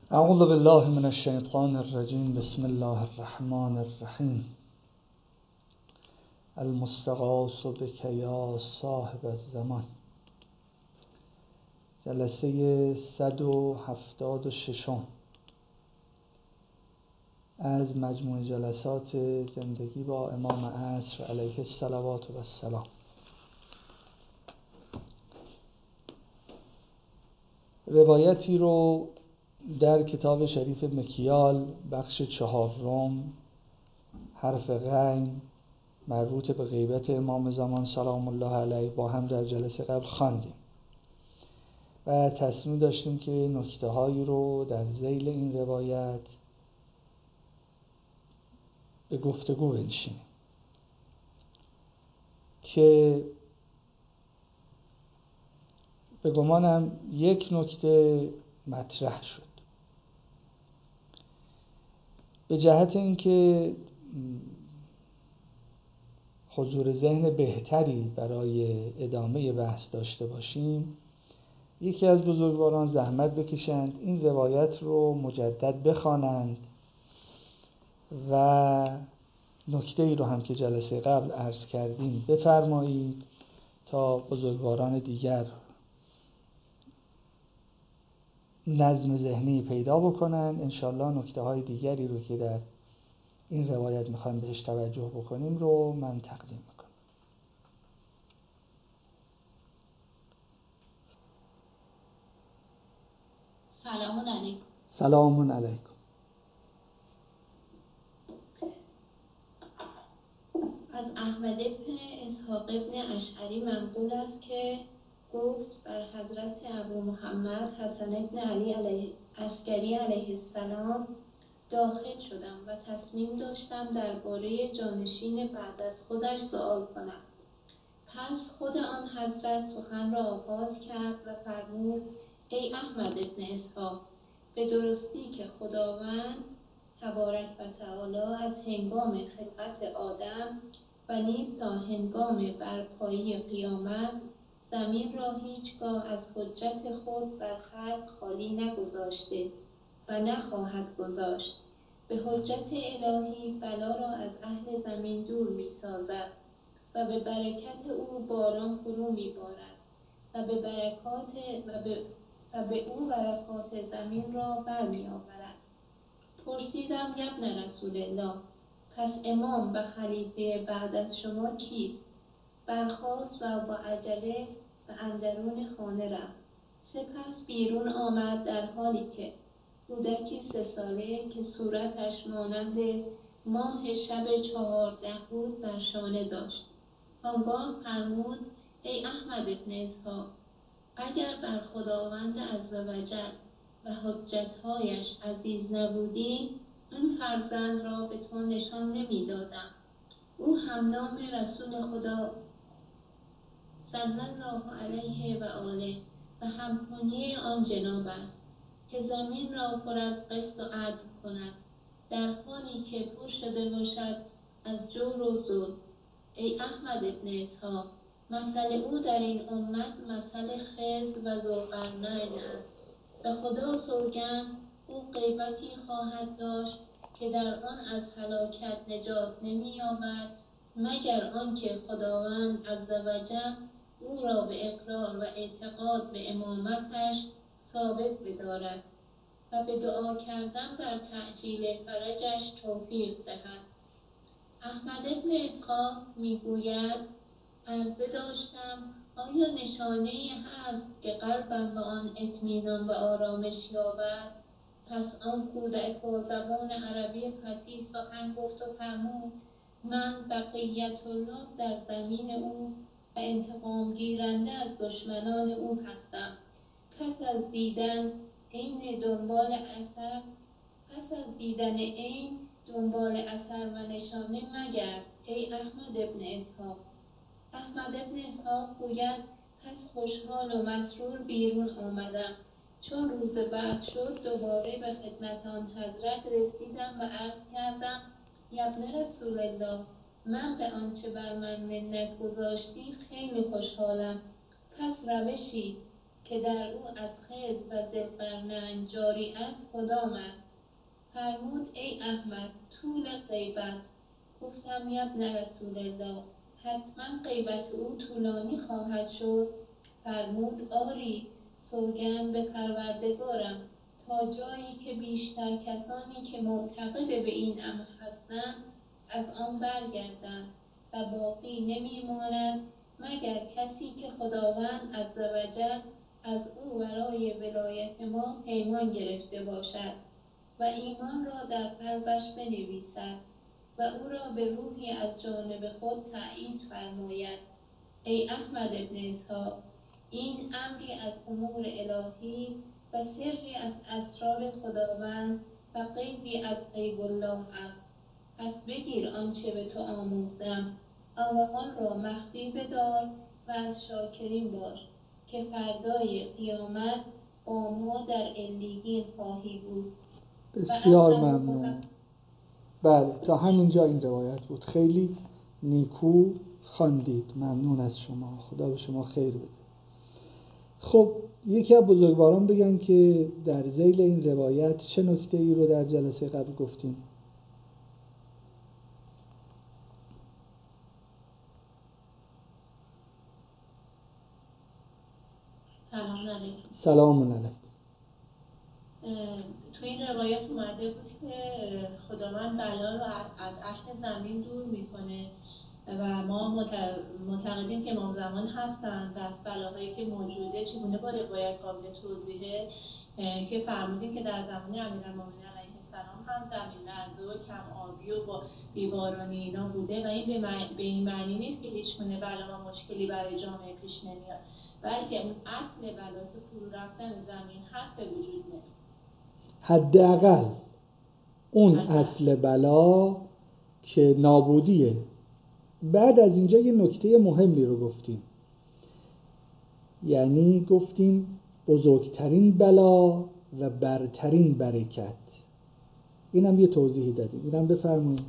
اعوذ بالله من الشیطان الرجیم. بسم الله الرحمن الرحیم. المستغاث بک یا صاحب الزمان. جلسه 176 از مجموع جلسات زندگی با امام عصر علیه الصلوات و السلام. روایتی رو در کتاب شریف مکیال بخش 4 حرف غین مربوط به غیبت امام زمان سلام الله علیه با هم در جلسه قبل خواندیم و تصمیم داشتیم که نکته هایی رو در ذیل این روایت به گفتگو بنشینیم که به گمانم یک نکته مطرح شد به جهت اینکه حضور ذهن بهتری برای ادامه بحث داشته باشیم. یکی از بزرگواران زحمت بکشند این روایت رو مجدد بخوانند و نکته ای رو هم که جلسه قبل عرض کردیم بفرمایید تا بزرگواران دیگر نظم ذهنی پیدا بکنن. انشالله نکته های دیگری رو که در این روایت میخوایم بهش توجه بکنیم رو من تقدیم میکنم. سلام علیکم. سلام علیکم. از احمد بن اسحاق بن اشعری منقول است که گفت بر حضرت ابو محمد حسن بن علی عسکری علیه السلام داخل شدم و تصمیم داشتم درباره جانشین بعد از خودش سؤال کنم. پس خود آن حضرت سخن را آغاز کرد و فرمود: ای احمد بن اسحاق، به درستی که خداوند تبارک و تعالی از هنگام خلقت آدم و نیز تا هنگام برپایی قیامت زمین را هیچگاه از حجت خود بر خلق خالی نگذاشته و نخواهد گذاشت. به حجت الهی بلا را از اهل زمین دور می سازد و به برکت او باران فرو می بارد و به او برکات زمین را برمی آورد. پرسیدم ابن رسول الله، پس امام و خلیفه بعد از شما کیست؟ برخاست و با عجله به اندرون خانه رفت. سپس بیرون آمد در حالی که کودکی 3 ساله که صورتش مانند ماه شب 14 بود بر شانه داشت. آنگاه فرمود: ای احمد بن اسحاق، اگر بر خداوند عزوجل و حجتهایش عزیز نبودی این فرزند را به تو نشان نمی دادم. او هم نام رسول خدا صلی الله علیه و آله و هم کنیه آن جناب است که زمین را پر از قسط و عدل کند در حالی که پر شده باشد از جور و ظلم. ای احمد ابن اسحاق، مثل او در این امت مثل خضر و ذوالقرنین است. به خدا سوگند او غیبتی خواهد داشت که در آن از هلاکت نجات نمی‌یابد مگر آنکه خداوند عزوجل او را به اقرار و اعتقاد به امامتش ثابت بدارد و به دعا کردن بر تعجیل فرجش توفیق دهد. احمد بن اسحاق میگوید عرضه داشتم آیا نشانه‌ای هست که قلبم به آن اطمینان و آرامش یابد؟ پس آن کودک با زبان عربی فصیح سخن گفت و فرمود: من بقیت الله در زمین او و انتقام گیرنده از دشمنان او هستم. پس از دیدن عین دنبال اثر و نشانه مگرد ای احمد ابن اسحاق. احمد ابن اسحاق گوید پس خوشحال و مسرور بیرون آمدم. چون روز بعد شد دوباره به خدمت آن حضرت رسیدم و عرض کردم: ابن رسول الله، من به آنچه بر من منت گذاشتی خیلی خوشحالم. پس روشی که در او از خضر و ذوالقرنین جاری است کدام است؟ فرمود ای احمد طول غیبت. گفتم یبن رسول الله حتما غیبت او طولانی خواهد شد؟ فرمود آری، سوگند به پروردگارم تا جایی که بیشتر کسانی که معتقد به این امر هستند از آن برگردند و باقی نمیماند مگر کسی که خداوند عزوجل از او برای ولایت ما پیمان گرفته باشد و ایمان را در قلبش بنویسد و او را به روحی از جانب خود تأیید فرماید. ای احمد ابن اسحاق، این امری از امور الهی و سری از اسرار خداوند و غیبی از غیب الله است. پس بگیر آنچه به تو آموزم و آن را مخفی بدار و از شاکرین باش که فردای قیامت با ما در علیین خواهی بود. بسیار ممنون. بله تا همینجا این روایت بود. خیلی نیکو خواندید. ممنون از شما. خدا به شما خیر بده. خب یکی از بزرگواران بگن که در ذیل این روایت چه نکته ای رو در جلسه قبل گفتیم؟ سلام علیکم. تو این روایت اومده بود که خداوند بلا رو از اهل زمین دور میکنه و ما معتقدیم که امام زمان هستن و از بلاهایی که موجوده چگونه با روایت قابل توضیحه که فرمودیم که در زمان امیرالمومنین علیه السلام هم زمین لرزه و کم آبی و با بیبارانی اینا بوده و این به این معنی نیست که هیچ گونه بلا و مشکلی برای جامعه پیش نمیاد، بلکه اون اصل بلا که فرو رفتن زمین هست به وجود نمیاد. حداقل اون اصل بلا که نابودیه. بعد از اینجا یه نکته مهمی رو گفتیم، یعنی گفتیم بزرگترین بلا و برترین برکت. اینم یه توضیحی دادیم. اینم بفرمایید.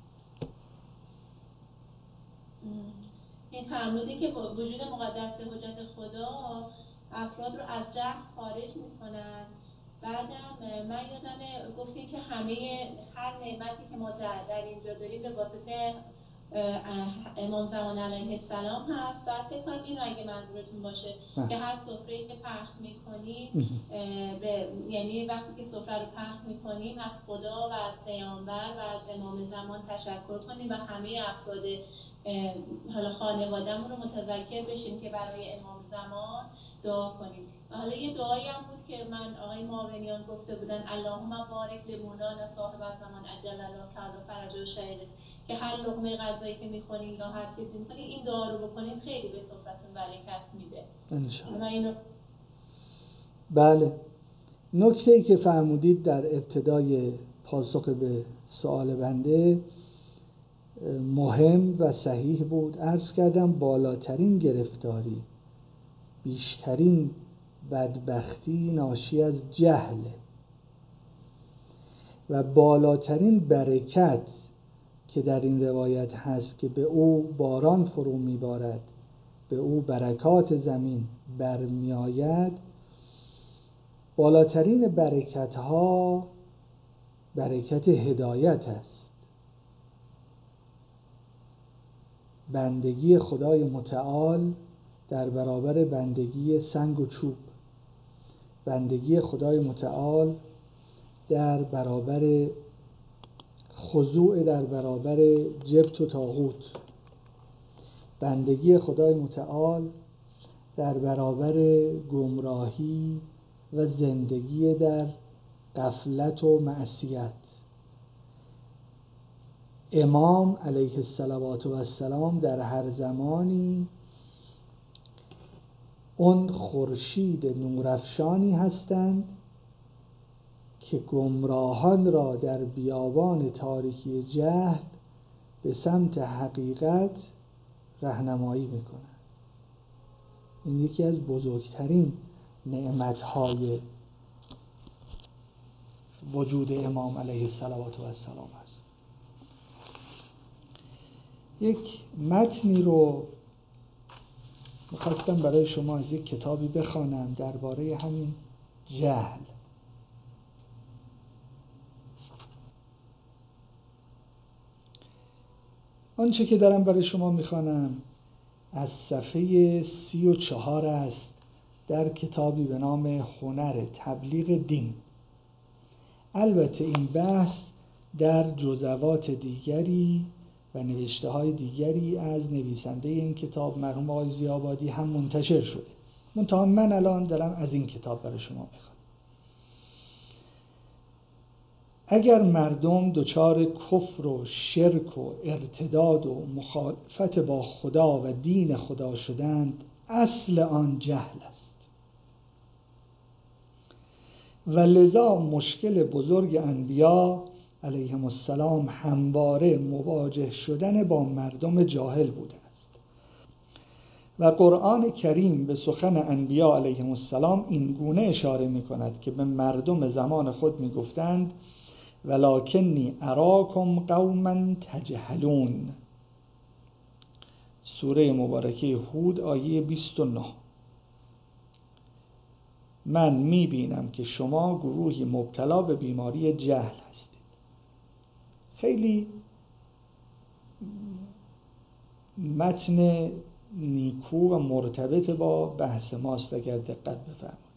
این فرموده که با وجود مقدس حجت خدا افراد رو از جهل خارج میکنن. بعدم من یادمه گفتیم که هر نعمتی که ما در اینجا داریم به واسطه امام زمان علیه السلام هست. بعد فکر کنم اینو اگه منظورتون باشه که هر سفره‌ای که پخش میکنیم یعنی وقتی که سفره رو پخش میکنیم از خدا و از پیامبر و از امام زمان تشکر کنیم و همه افراد حالا خانواده‌مون رو متذکر بشیم که برای امام زمان دعا کنیم. حالا یه دعایی هم بود که من آقای معاونیان گفته بودن اللهم بارک لمولانا صاحب الزمان عجل الله تعالی فرجه و شهیده، که هر لقمه غذایی که می‌خورین یا هر چیزی می‌خورین این دعا رو بکنین خیلی به سفرتون برکت میده انشاءالله. بله، نکته‌ای که فرمودید در ابتدای پاسخ به سوال بنده مهم و صحیح بود. عرض کردم بالاترین گرفتاری، بیشترین بدبختی ناشی از جهل و بالاترین برکت که در این روایت هست که به او باران فرو میبارد، به او برکات زمین برمی آید. بالاترین برکت ها برکت هدایت است. بندگی خدای متعال در برابر بندگی سنگ و چوب، بندگی خدای متعال در برابر خضوع در برابر جبت و طاغوت، بندگی خدای متعال در برابر گمراهی و زندگی در غفلت و معصیت. امام علیه السلام در هر زمانی اون خورشید نورافشانی هستند که گمراهان را در بیابان تاریکی جهل به سمت حقیقت راهنمایی میکنند. این یکی از بزرگترین نعمتهای وجود امام علیه السلام است. یک متنی رو میخواستم برای شما از یک کتابی بخوانم درباره همین جهل. آنچه که دارم برای شما میخوانم از صفحه 34 است در کتابی به نام هنر تبلیغ دین. البته این بحث در جزوات دیگری و نوشته های دیگری از نویسنده این کتاب مرحوم آقای ضیاءآبادی هم منتشر شده، منتها من الان دارم از این کتاب برای شما میخوانم. اگر مردم دچار کفر و شرک و ارتداد و مخالفت با خدا و دین خدا شدند، اصل آن جهل است و لذا مشکل بزرگ انبیا علیهم السلام همواره مواجه شدن با مردم جاهل بوده است و قرآن کریم به سخن انبیا علیهم السلام این گونه اشاره می کند که به مردم زمان خود می گفتند ولکنی اراکم قوما تجهلون. سوره مبارکه هود آیه 29. من میبینم که شما گروهی مبتلا به بیماری جهل هستید. خیلی متن نیکو و مرتبط با بحث ماست اگر دقت بفرمایید.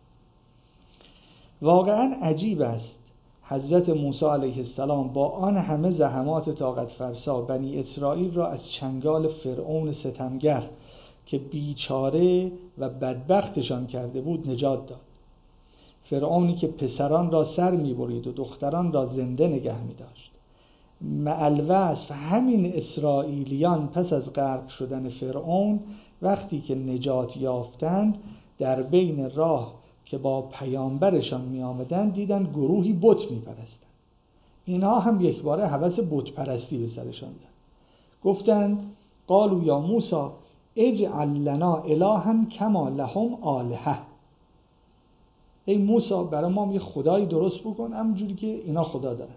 واقعا عجیب است حضرت موسی علیه السلام با آن همه زحمات طاقت فرسا بنی اسرائیل را از چنگال فرعون ستمگر که بیچاره و بدبختشان کرده بود نجات داد. فرعونی که پسران را سر می‌برید و دختران را زنده نگه می‌داشت. معالوصف همین اسرائیلیان پس از غرق شدن فرعون وقتی که نجات یافتند در بین راه که با پیامبرشان می آمدن دیدن گروهی بت می پرستن. اینها هم یک باره هوس بت پرستی به سرشان داد. گفتند قالوا یا موسی اجعل لنا الها کما لهم آلهه. ای موسی برای ما یه خدایی درست بکن همونجوری که اینا خدا دارن.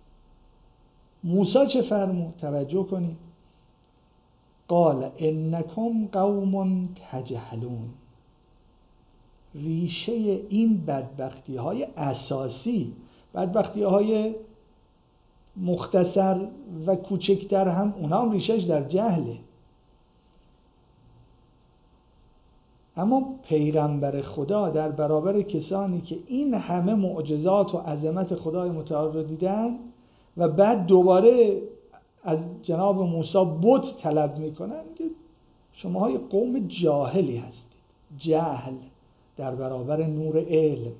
موسی چه فرمود؟ توجه کنید. قال انکم قوم تجهلون. ریشه این بدبختی های اساسی، بدبختی های مختصر و کوچکتر هم اونا هم ریشهش در جهله. اما پیغمبر خدا در برابر کسانی که این همه معجزات و عظمت خدای متعال رو دیدن و بعد دوباره از جناب موسی بت طلب میکنن که شماها یک قوم جاهلی هستید. جهل در برابر نور علم.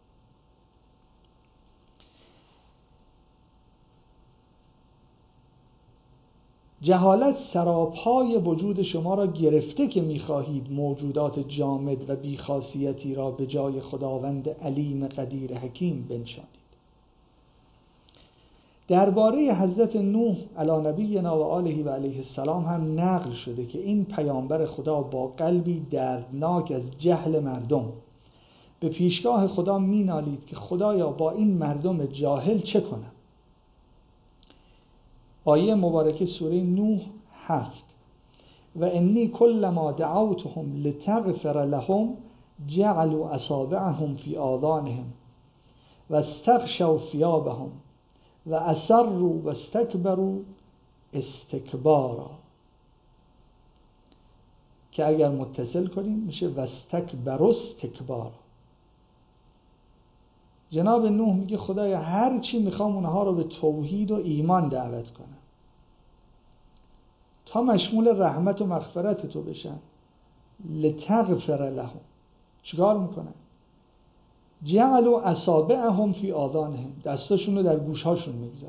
جهالت سراپای وجود شما را گرفته که می‌خواهید موجودات جامد و بی‌خاصیتی را به جای خداوند علیم قدیر حکیم بنشانید. درباره حضرت نوح علی نبینا و آله و علیه السلام هم نقل شده که این پیامبر خدا با قلبی دردناک از جهل مردم به پیشگاه خدا مینالید که خدایا با این مردم جاهل چه کنم؟ آیه مبارکه سوره نوح 7 و انی کلما دعوتهم لتغفر لهم جعلوا اصابعهم فی آذانهم و استغشوا ثیابهم و اصروا و استکبروا استکبارا، که اگر متصل کنیم میشه و استکبروا استکبارا. جناب نوح میگه خدایا هر چی میخوام اونها رو به توحید و ایمان دعوت کنم تا مشمول رحمت و مغفرت تو بشن. لتغفر لهم چیکار میکنن؟ جعلوا اصابعهم فی آذانهم، دستاشون رو در گوشهاشون میگذارن.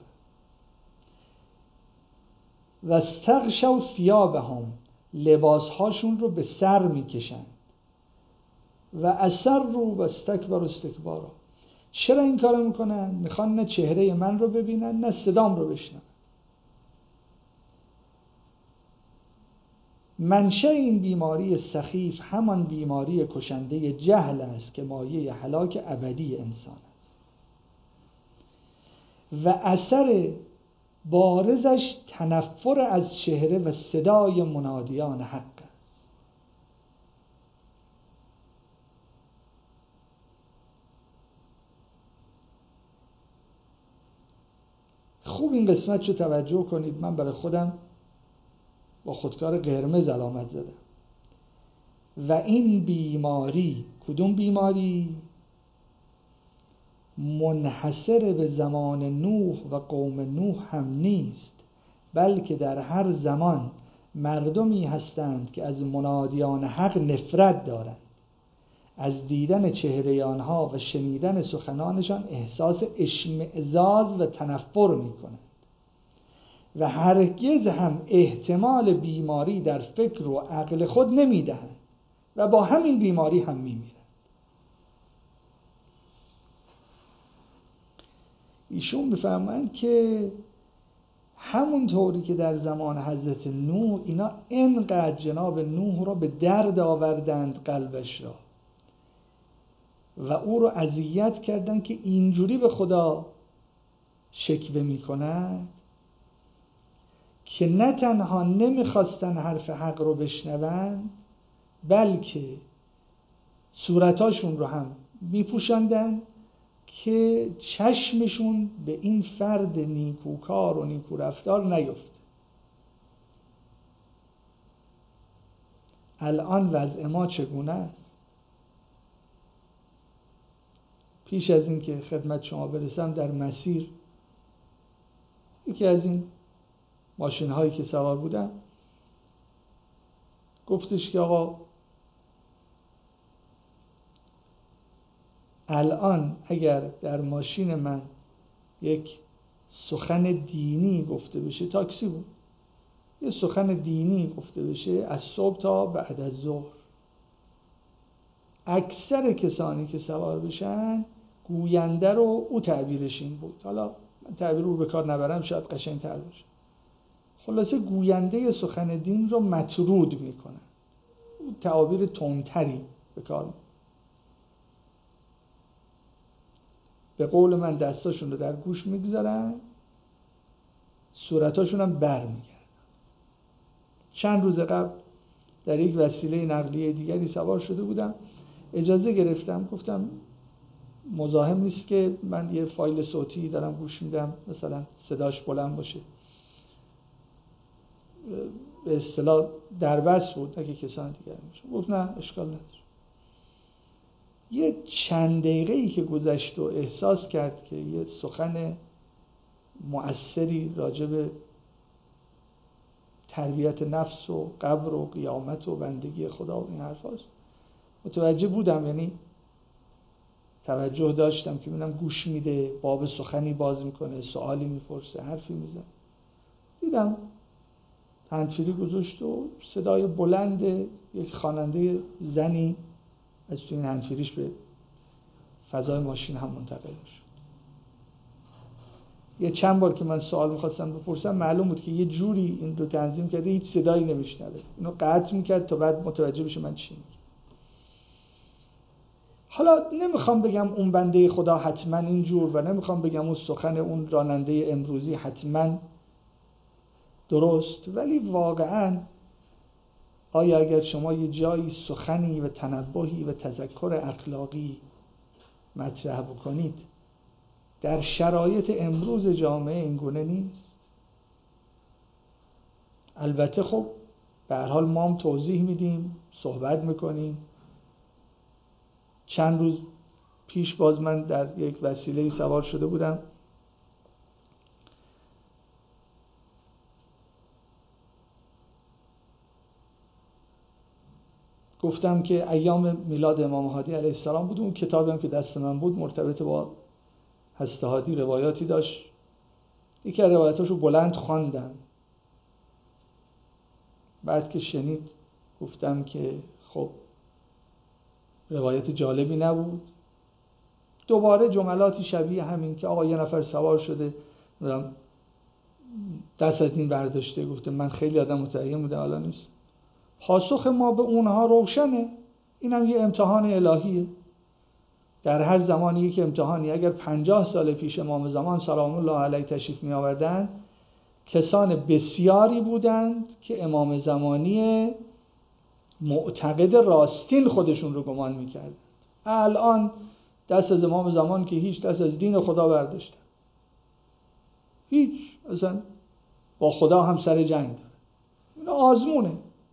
و استغشوا ثیابهم، لباسهاشون رو به سر میکشن. و اصروا و استکبروا استکبارا. چرا این کارو میکنن؟ میخوان نه چهره من رو ببینن نه صدام رو بشنون. منشأ این بیماری سخیف همان بیماری کشنده جهل است که مایه هلاک ابدی انسان است و اثر بارزش تنفر از چهره و صدای منادیان حق است. خوب این قسمت رو توجه کنید. من برای خودم با خودکار قرمز علامت زدم. و این بیماری، کدوم بیماری؟ منحصر به زمان نوح و قوم نوح هم نیست، بلکه در هر زمان مردمی هستند که از منادیان حق نفرت دارند، از دیدن چهره آنها و شنیدن سخنانشان احساس اشمئزاز و تنفر می‌کنند و هرگز هم احتمال بیماری در فکر و عقل خود نمی‌دهند و با همین بیماری هم می‌میرند. ایشون می‌فرمایند که همون طوری که در زمان حضرت نوح اینا انقدر جناب نوح را به درد آوردند قلبش را و او رو اذیت کردند که اینجوری به خدا شکوه می‌کند که نه تنها نمیخواستن حرف حق رو بشنوند، بلکه صورتاشون رو هم میپوشاندن که چشمشون به این فرد نیکوکار و نیکورفتار نیفته. الان وضع ما چگونه است؟ پیش از این که خدمت شما برسم در مسیر یکی از این ماشین هایی که سوار بودم گفتش که آقا الان اگر در ماشین من یک سخن دینی گفته بشه، تاکسی بود، یه سخن دینی گفته بشه از صبح تا بعد از ظهر، اکثر کسانی که سوار بشن گوینده رو، او تعبیرش این بود، حالا من تعبیر رو به کار نبرم شاید قشنگ‌تر باشه، خلاصه گوینده سخن دین رو مطرود میکنن، او تعابیر تندتری به کار میکنن. به قول من دستاشون رو در گوش میگذارن، صورتاشون هم بر میگردن. چند روز قبل در یک وسیله نقلیه دیگری سوار شده بودم، اجازه گرفتم، گفتم مزاحم نیست که من یه فایل صوتی دارم گوش میدم مثلا صداش بلند باشه، به اصطلاح دربست بود اگه کسان دیگر میشه. گفت نه اشکال نداره. یه چند دقیقه‌ای که گذشت و احساس کرد که یه سخن مؤثری راجع به تربیت نفس و قبر و قیامت و بندگی خدا و این حرفاست، متوجه بودم، یعنی توجه داشتم که ببینم گوش میده، باب سخنی باز میکنه، سوالی میپرسه، حرفی میزنه. دیدم هندفری گذاشت و صدای بلند یک خواننده زنی از تو این هندفریش به فضای ماشین هم منتقل شد. یه چند بار که من سوال میخواستم بپرسم معلوم بود که یه جوری این رو تنظیم کرده هیچ صدایی نمیشنوه، اینو قطع میکرد تا بعد متوجه بشه من چی میگم. حالا نمیخوام بگم اون بنده خدا حتما اینجور و نمیخوام بگم اون سخن اون راننده امروزی حتما درست، ولی واقعا آیا اگر شما یه جایی سخنی و تنبهی و تذکر اخلاقی مطرح بکنید در شرایط امروز جامعه اینگونه نیست؟ البته خب به هر حال ما هم توضیح میدیم، صحبت میکنیم. چند روز پیش باز من در یک وسیله سوار شده بودم، گفتم که ایام میلاد امام هادی علیه السلام بود، اون کتابی هم که دست من بود مرتبط با هست هادی روایاتی داشت، یکی از روایاتاشو بلند خواندم، بعد که شنید گفتم که خب روایت جالبی نبود. دوباره جملاتی شبیه همین که آقا یه نفر سوار شده دست از این برداشته، گفته من خیلی آدم متعین بودم حالا نیست. پاسخ ما به اونها روشنه، اینم یه امتحان الهیه. در هر زمانی یک امتحانی. اگر 50 سال پیش امام زمان سلام الله علیه تشریف می آوردند، کسان بسیاری بودند که امام زمانی معتقد راستین خودشون رو گمان می کردند. الان دست از امام زمان که هیچ، دست از دین خدا برداشتن. هیچ، اصلا با خدا هم سر جنگ داره. این آزمونه.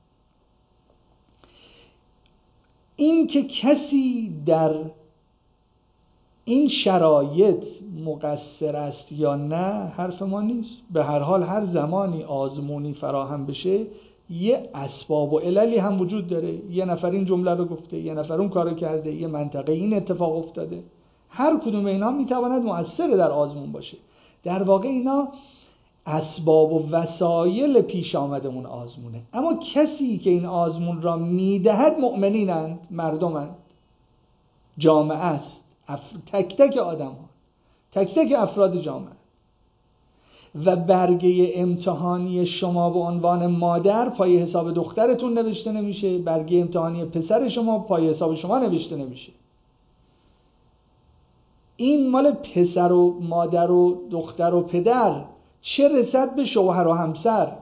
این که کسی در این شرایط مقصر است یا نه حرف ما نیست. به هر حال هر زمانی آزمونی فراهم بشه یه اسباب و عللی هم وجود داره. یه نفر این جمله رو گفته، یه نفر اون کارو کرده، یه منطقه این اتفاق افتاده. هر کدوم اینا میتواند مؤثر در آزمون باشه. در واقع اینا اسباب و وسایل پیش آمده اون آزمونه. اما کسی که این آزمون را میدهد مؤمنینند، مردمند، جامعه است، تک تک آدم ها، تک تک افراد جامعه. و برگه امتحانی شما به عنوان مادر پای حساب دخترتون نوشته نمیشه، برگه امتحانی پسر شما پای حساب شما نوشته نمیشه. این مال پسر و مادر و دختر و پدر، چه رسد به شوهر و همسر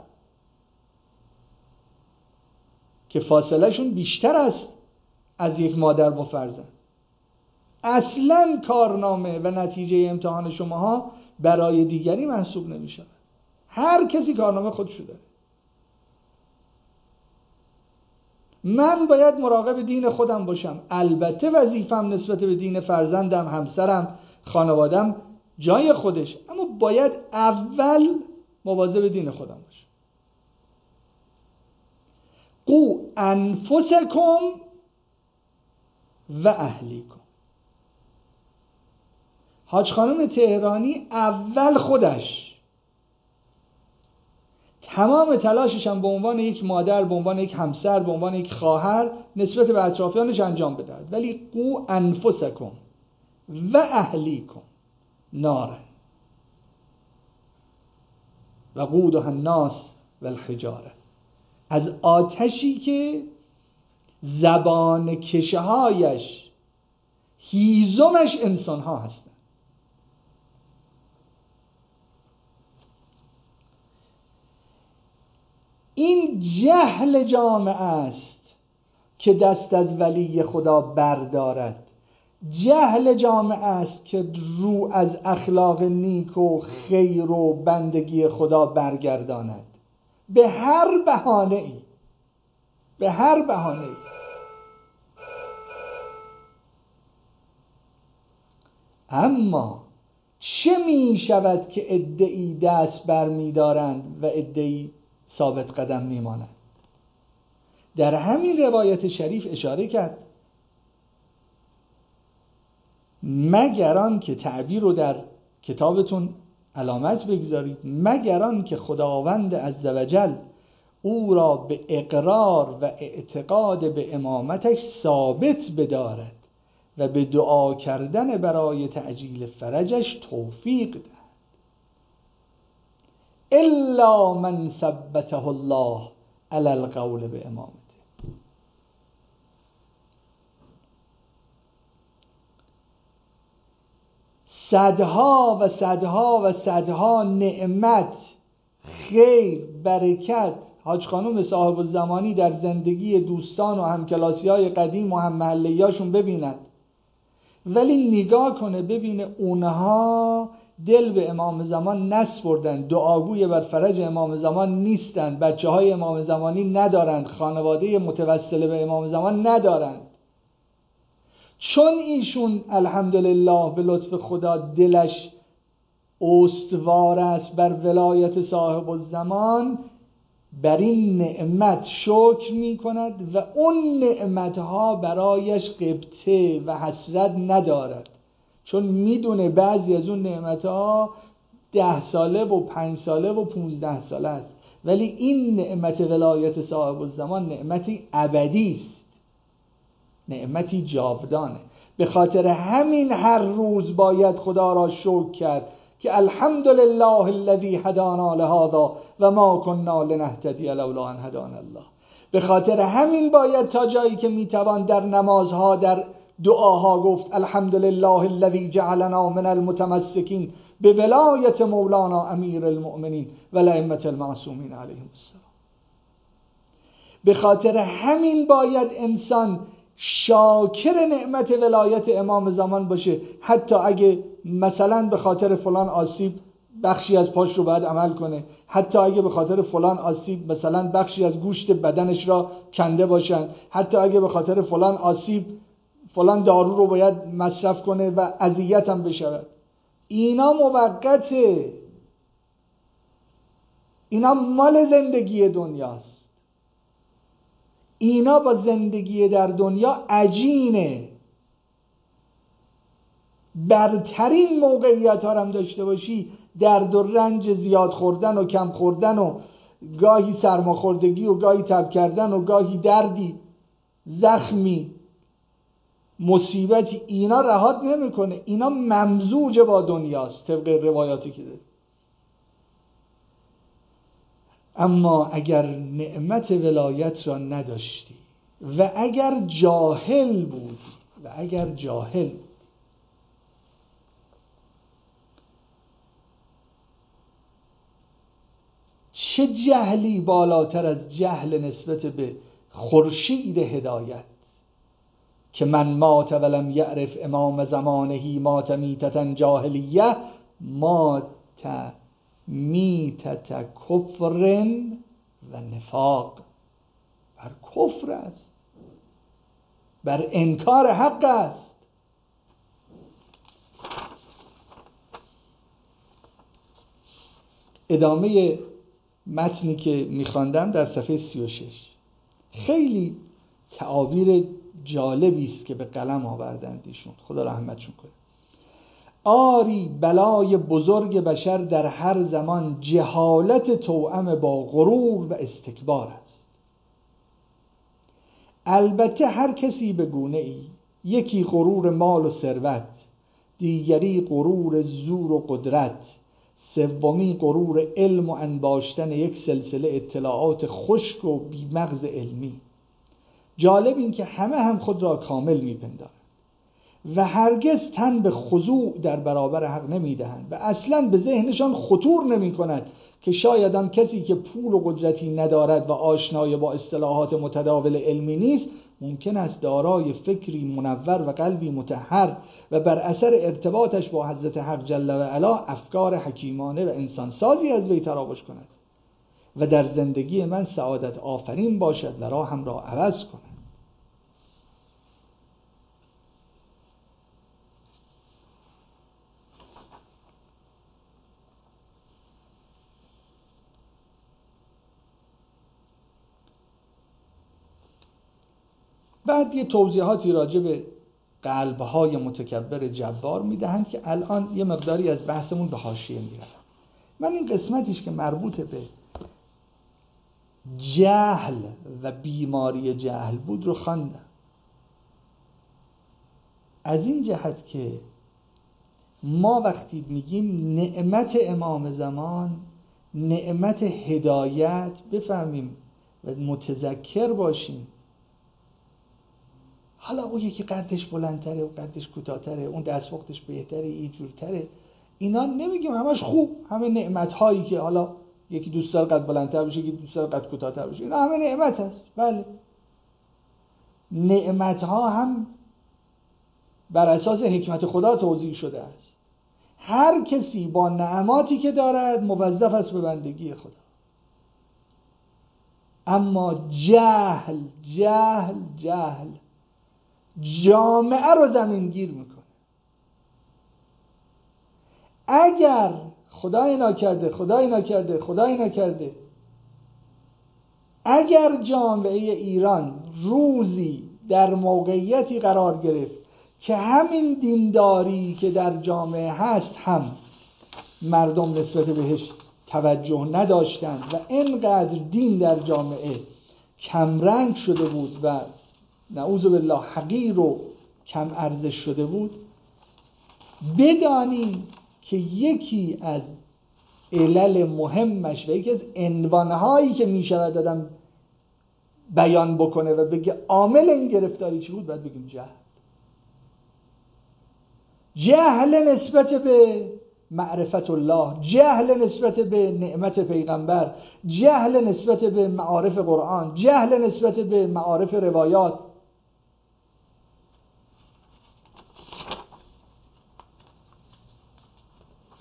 که فاصله شون بیشتر است از یک مادر با فرزند. اصلاً کارنامه و نتیجه امتحان شماها برای دیگری محسوب نمیشه. هر کسی کارنامه خودشو داره. من باید مراقب دین خودم باشم. البته وظیفم نسبت به دین فرزندم، همسرم، خانوادم جای خودش، اما باید اول مواظب دین خودم باشم. قو انفسکم و اهلیکم. حاج خانم تهرانی اول خودش تمام تلاشش هم به عنوان یک مادر، به عنوان یک همسر، به عنوان یک خواهر نسبت به اطرافیانش انجام بدهد. ولی قو انفسکم و اهلیکم نار و قودها الناس و الحجاره. از آتشی که زبان کشه هایش، هیزمش انسان ها هستند. این جهل جامعه است که دست از ولی خدا بردارد. جهل جامعه است که رو از اخلاق نیک و خیر و بندگی خدا برگرداند به هر بهانه‌ای، به هر بهانه‌ای. اما چه می شود که عده‌ای دست بر می دارند و عده‌ای ثابت قدم می مانند؟ در همین روایت شریف اشاره کرد مگر آن که تعبیر رو در کتابتون علامت بگذارید، مگر آن که خداوند عزوجل او را به اقرار و اعتقاد به امامتش ثابت بدارد و به دعا کردن برای تعجیل فرجش توفیق دهد. الا من ثبته الله علی القول به امامته. صدها و صدها و صدها نعمت، خیر، برکت حاج خانم صاحب الزمانی در زندگی دوستان و همکلاسی‌های قدیم و هم محلیه‌هاشون ببیند، ولی نگاه کنه ببینه اونها دل به امام زمان نسپردن، دعاگوی بر فرج امام زمان نیستند، بچه های امام زمانی ندارند، خانواده متوسل به امام زمان ندارند. چون ایشون الحمدلله به لطف خدا دلش استوار است بر ولایت صاحب الزمان، بر این نعمت شکر می کند و اون نعمتها برایش غبطه و حسرت ندارد، چون میدونه بعضی از اون نعمتها 10 ساله و 5 ساله و 15 ساله است، ولی این نعمت ولایت صاحب الزمان نعمتی ابدی است، نعمتی جاودانه. به خاطر همین هر روز باید خدا را شکر کرد که الحمدلله الذی هدانا لهذا و ما كنا لنهتدی لولا ان هدانا الله. به خاطر همین باید تا جایی که میتوان در نمازها، در دعاها گفت الحمدلله الذی جعلنا من المتمسکین به ولایت مولانا امیر المؤمنین و الائمه المعصومین علیهم السلام. به خاطر همین باید انسان شاکر نعمت ولایت امام زمان باشه، حتی اگه مثلا به خاطر فلان آسیب بخشی از پاش رو باید عمل کنه، حتی اگه به خاطر فلان آسیب مثلا بخشی از گوشت بدنش را کنده باشن، حتی اگه به خاطر فلان آسیب فلان دارو رو باید مصرف کنه و اذیت هم بشود. اینا موقته، اینا مال زندگی دنیاست، اینا با زندگی در دنیا عجینه. برترین موقعیت ها هم داشته باشی، درد و رنج زیاد خوردن و کم خوردن و گاهی سرماخوردگی و گاهی تب کردن و گاهی دردی، زخمی، مصیبتی، اینا رهات نمیکنه، اینا ممزوج با دنیاست طبق روایاتی که داره. اما اگر نعمت ولایت را نداشتی و اگر جاهل بودی چه جهلی بالاتر از جهل نسبت به خورشید هدایت که من مات ولم یعرف امام زمانه مات میتة جاهلیه مات میتة کفر و نفاق. بر کفر است، بر انکار حق است. ادامه متنی که میخواندم در صفحه 36 خیلی تعابیر جالبی است که به قلم آوردند ایشون، خدا رحمتشون کنه. آری بلای بزرگ بشر در هر زمان جهالت توأم با غرور و استکبار است. البته هر کسی به گونه ای، یکی غرور مال و ثروت، دیگری غرور زور و قدرت، سومی غرور علم و انباشتن یک سلسله اطلاعات خشک و بیمغز علمی. جالب این که همه هم خود را کامل میپندارند و هرگز تن به خضوع در برابر حق نمیدهند و اصلا به ذهنشان خطور نمی کند که شاید آن کسی که پول و قدرتی ندارد و آشنای با اصطلاحات متداول علمی نیست ممکن است دارای فکری منور و قلبی مطهر و بر اثر ارتباطش با حضرت حق جل و علا افکار حکیمانه و انسانسازی از وی تراوش کند و در زندگی من سعادت آفرین باشد و راهم را عوض کند. بعد یه توضیحاتی راجع به قلب‌های متکبر جبار میدهند که الان یه مقداری از بحثمون به حاشیه میره. من این قسمتیش که مربوط به جهل و بیماری جهل بود رو خواندم، از این جهت که ما وقتی میگیم نعمت امام زمان، نعمت هدایت، بفهمیم و متذکر باشیم حالا اون یکی قدش بلندتره و قدش کوتاه‌تره، اون دستپختش بهتره، اینجورتره، اینا نمیگیم همش خوب، همه نعمت هایی که حالا یکی دوست داره قد بلندتر بشه، یکی دوست داره قد کوتاه‌تر بشه، اینا همه نعمت هست. بله، نعمت ها هم بر اساس حکمت خدا توضیح شده است. هر کسی با نعماتی که دارد موظف است به بندگی خدا. اما جهل جامعه رو زمینگیر میکنه. اگر خدای نکرده اگر جامعه ایران روزی در موقعیتی قرار گرفت که همین دینداری که در جامعه هست هم مردم نسبت بهش توجه نداشتند و اینقدر دین در جامعه کمرنگ شده بود و نعوذ بالله حقیر و کم ارزش شده بود، بدانیم که یکی از علل مهمش و یکی از عنوانهایی که می شود آدم بیان بکنه و بگه عامل این گرفتاری چی بود، باید بگیم جهل نسبت به معرفت الله، جهل نسبت به نعمت پیغمبر، جهل نسبت به معارف قرآن، جهل نسبت به معارف روایات.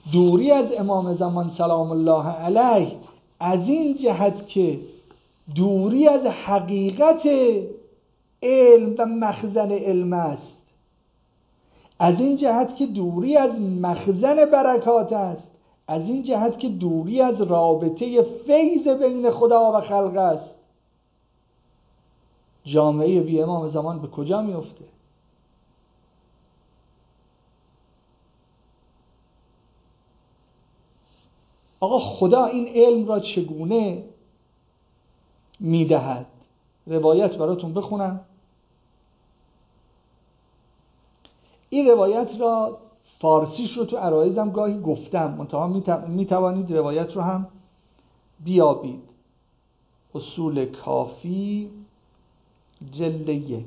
دوری از امام زمان سلام الله علیه از این جهت که دوری از حقیقت علم و مخزن علم است، از این جهت که دوری از مخزن برکات است، از این جهت که دوری از رابطه فیض بین خدا و خلق است. جامعه بی امام زمان به کجا میفته؟ آقا خدا این علم را چگونه میدهد؟ روایت براتون بخونم. این روایت را فارسیش رو تو عرایزم گاهی گفتم، منتها میتوانید روایت رو هم بیابید. اصول کافی جلد 1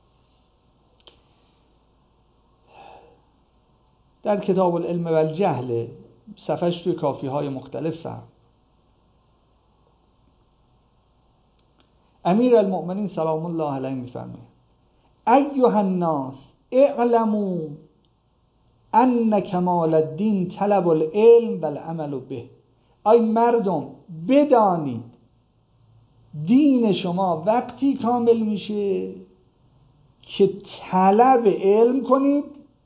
در کتاب العلم و الجهل، صفحش توی کافی های مختلف هم. امیر المؤمنین سلام الله علیه میفرماید: ایها الناس اعلموا ان کمال الدین طلب العلم و العمل به. ای مردم بدانید دین شما وقتی کامل میشه که طلب علم کنید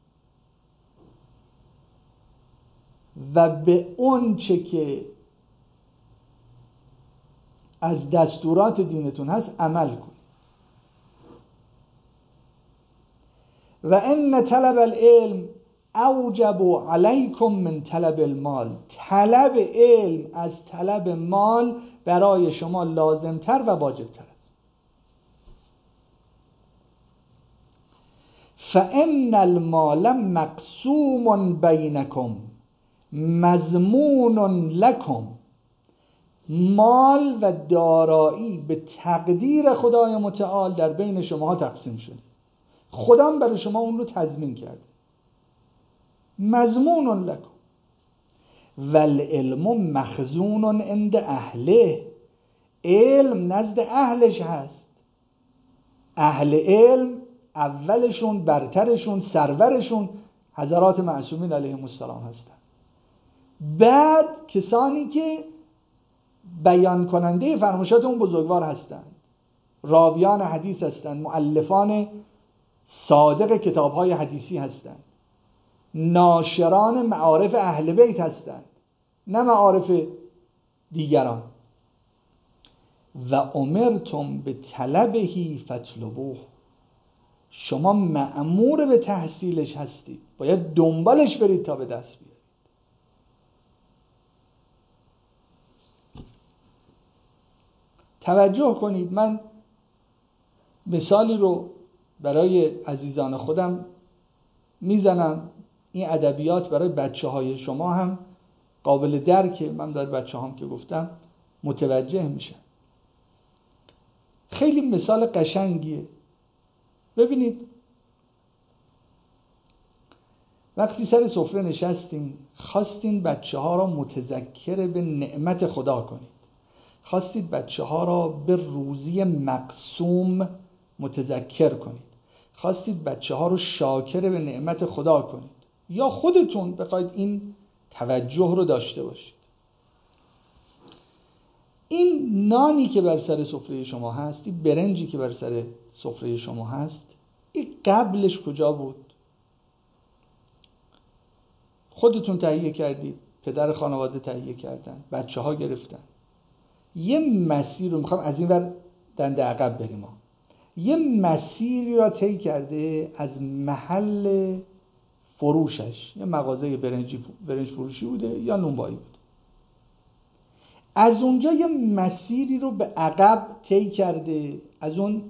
و به اون چه که از دستورات دینتون هست عمل کنید. و ان طلب العلم اوجب علیکم من طلب المال. طلب علم از طلب مال برای شما لازمتر و واجبتر است. فان المال مقسوم بینکم مضمون لکم. مال و دارایی به تقدیر خدای متعال در بین شما تقسیم شده. خدا برای شما اون رو تضمین کرده. مضمون لکم والعلم مخزون عند اهله. علم نزد اهلش هست. اهل علم اولشون، برترشون، سرورشون حضرات معصومین علیهم السلام هستند. بعد کسانی که بیان کننده فرمایشات اون بزرگوار هستند، راویان حدیث هستند، مؤلفان صادق کتاب‌های حدیثی هستند، ناشران معارف اهل بیت هستند، نه معارف دیگران. و امرتم به طلبه فطلبوه. شما مأمور به تحصیلش هستید، باید دنبالش برید تا به دست بیارید. توجه کنید، من مثالی رو برای عزیزان خودم میزنم. این ادبیات برای بچه های شما هم قابل درکه. من در بچه هم که گفتم متوجه میشن. خیلی مثال قشنگیه. ببینید وقتی سر سفره نشستین، خواستین بچه ها را متذکر به نعمت خدا کنید، خواستید بچه ها را به روزی مقسوم متذکر کنید، خواستید بچه ها رو شاکر به نعمت خدا کنید، یا خودتون بخواید این توجه رو داشته باشید. این نانی که بر سر سفره شما هست، این برنجی که بر سر سفره شما هست، این قبلش کجا بود؟ خودتون تهیه کردید، پدر خانواده تهیه کردن، بچه ها گرفتن. یه مسیر رو میخوام از این ور دنده عقب بریم. یه مسیری را طی کرده از محل فروشش، یه مغازه برنج فروشی بوده یا نونوایی بود. از اونجا یه مسیری رو به عقب طی کرده، از اون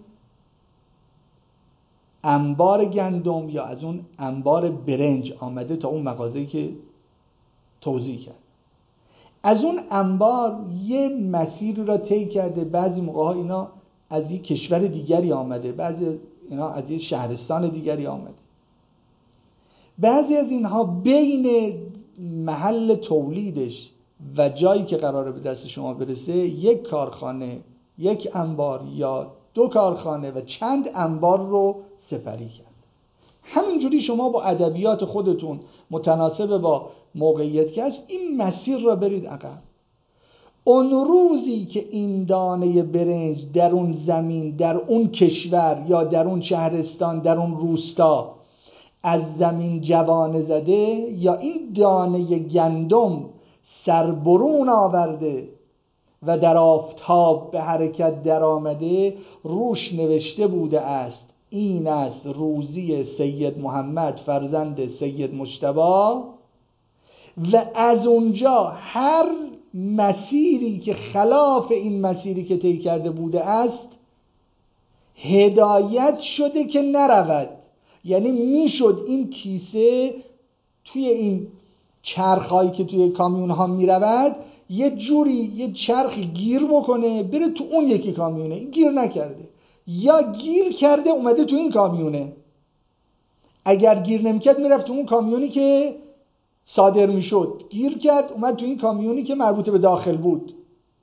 انبار گندم یا از اون انبار برنج آمده تا اون مغازه‌ای که توزیع کرد. از اون انبار یه مسیری را طی کرده. بعضی موقع‌ها اینا از یک کشور دیگری آمده، بعضی اینا از یک شهرستان دیگری آمده. بعضی از اینها بین محل تولیدش و جایی که قراره به دست شما برسه یک کارخانه، یک انبار یا 2 کارخانه و چند انبار رو سپری کرد. همینجوری شما با ادبیات خودتون متناسب با موقعیت که هست، این مسیر را برید عقب. اون روزی که این دانه برنج در اون زمین، در اون کشور یا در اون شهرستان، در اون روستا از زمین جوانه زده، یا این دانه گندم سربرون آورده و در آفتاب به حرکت در آمده، روش نوشته بوده است این است روزی سید محمد فرزند سید مجتبی، و از اونجا هر مسیری که خلاف این مسیری که طی کرده بوده است هدایت شده که نرود. یعنی میشد این کیسه توی این چرخایی که توی کامیون ها میرود یه جوری یه چرخی گیر بکنه بره تو اون یکی کامیونه، این گیر نکرده، یا گیر کرده اومده تو این کامیونه. اگر گیر نمیکرد میرفت تو اون کامیونی که صادر میشد، گیر کرد اومد تو این کامیونی که مربوط به داخل بود.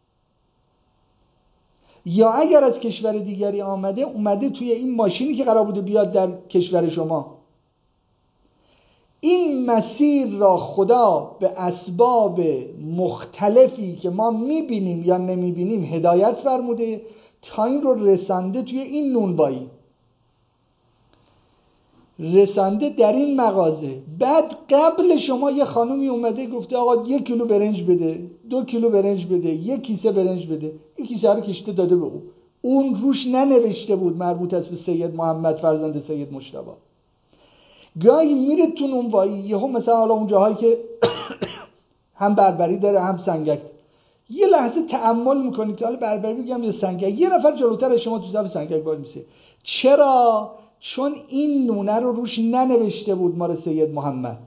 یا اگر از کشور دیگری اومده توی این ماشینی که قرار بوده بیاد در کشور شما. این مسیر را خدا به اسباب مختلفی که ما میبینیم یا نمیبینیم هدایت فرموده تا این رو رسانده توی این نونبایی، رسانده در این مغازه. بعد قبل شما یه خانومی اومده گفته آقا 1 کیلو برنج بده، 2 کیلو برنج بده، 1 کیسه برنج بده. این کیسه رو کشته داده به اون روش ننوشته بود مربوط است به سید محمد فرزند سید مجتبی. گاهی میره تو نونوایی یهو مثلا حالا اون جاهایی که هم بربری داره هم سنگک، یه لحظه تأمل میکنید که حالا بربری بگم یا سنگک، یه نفر جلوتر از شما تو صف سنگک وای میسه. چرا؟ چون این نونه رو روش ننوشته بود مال سید محمد.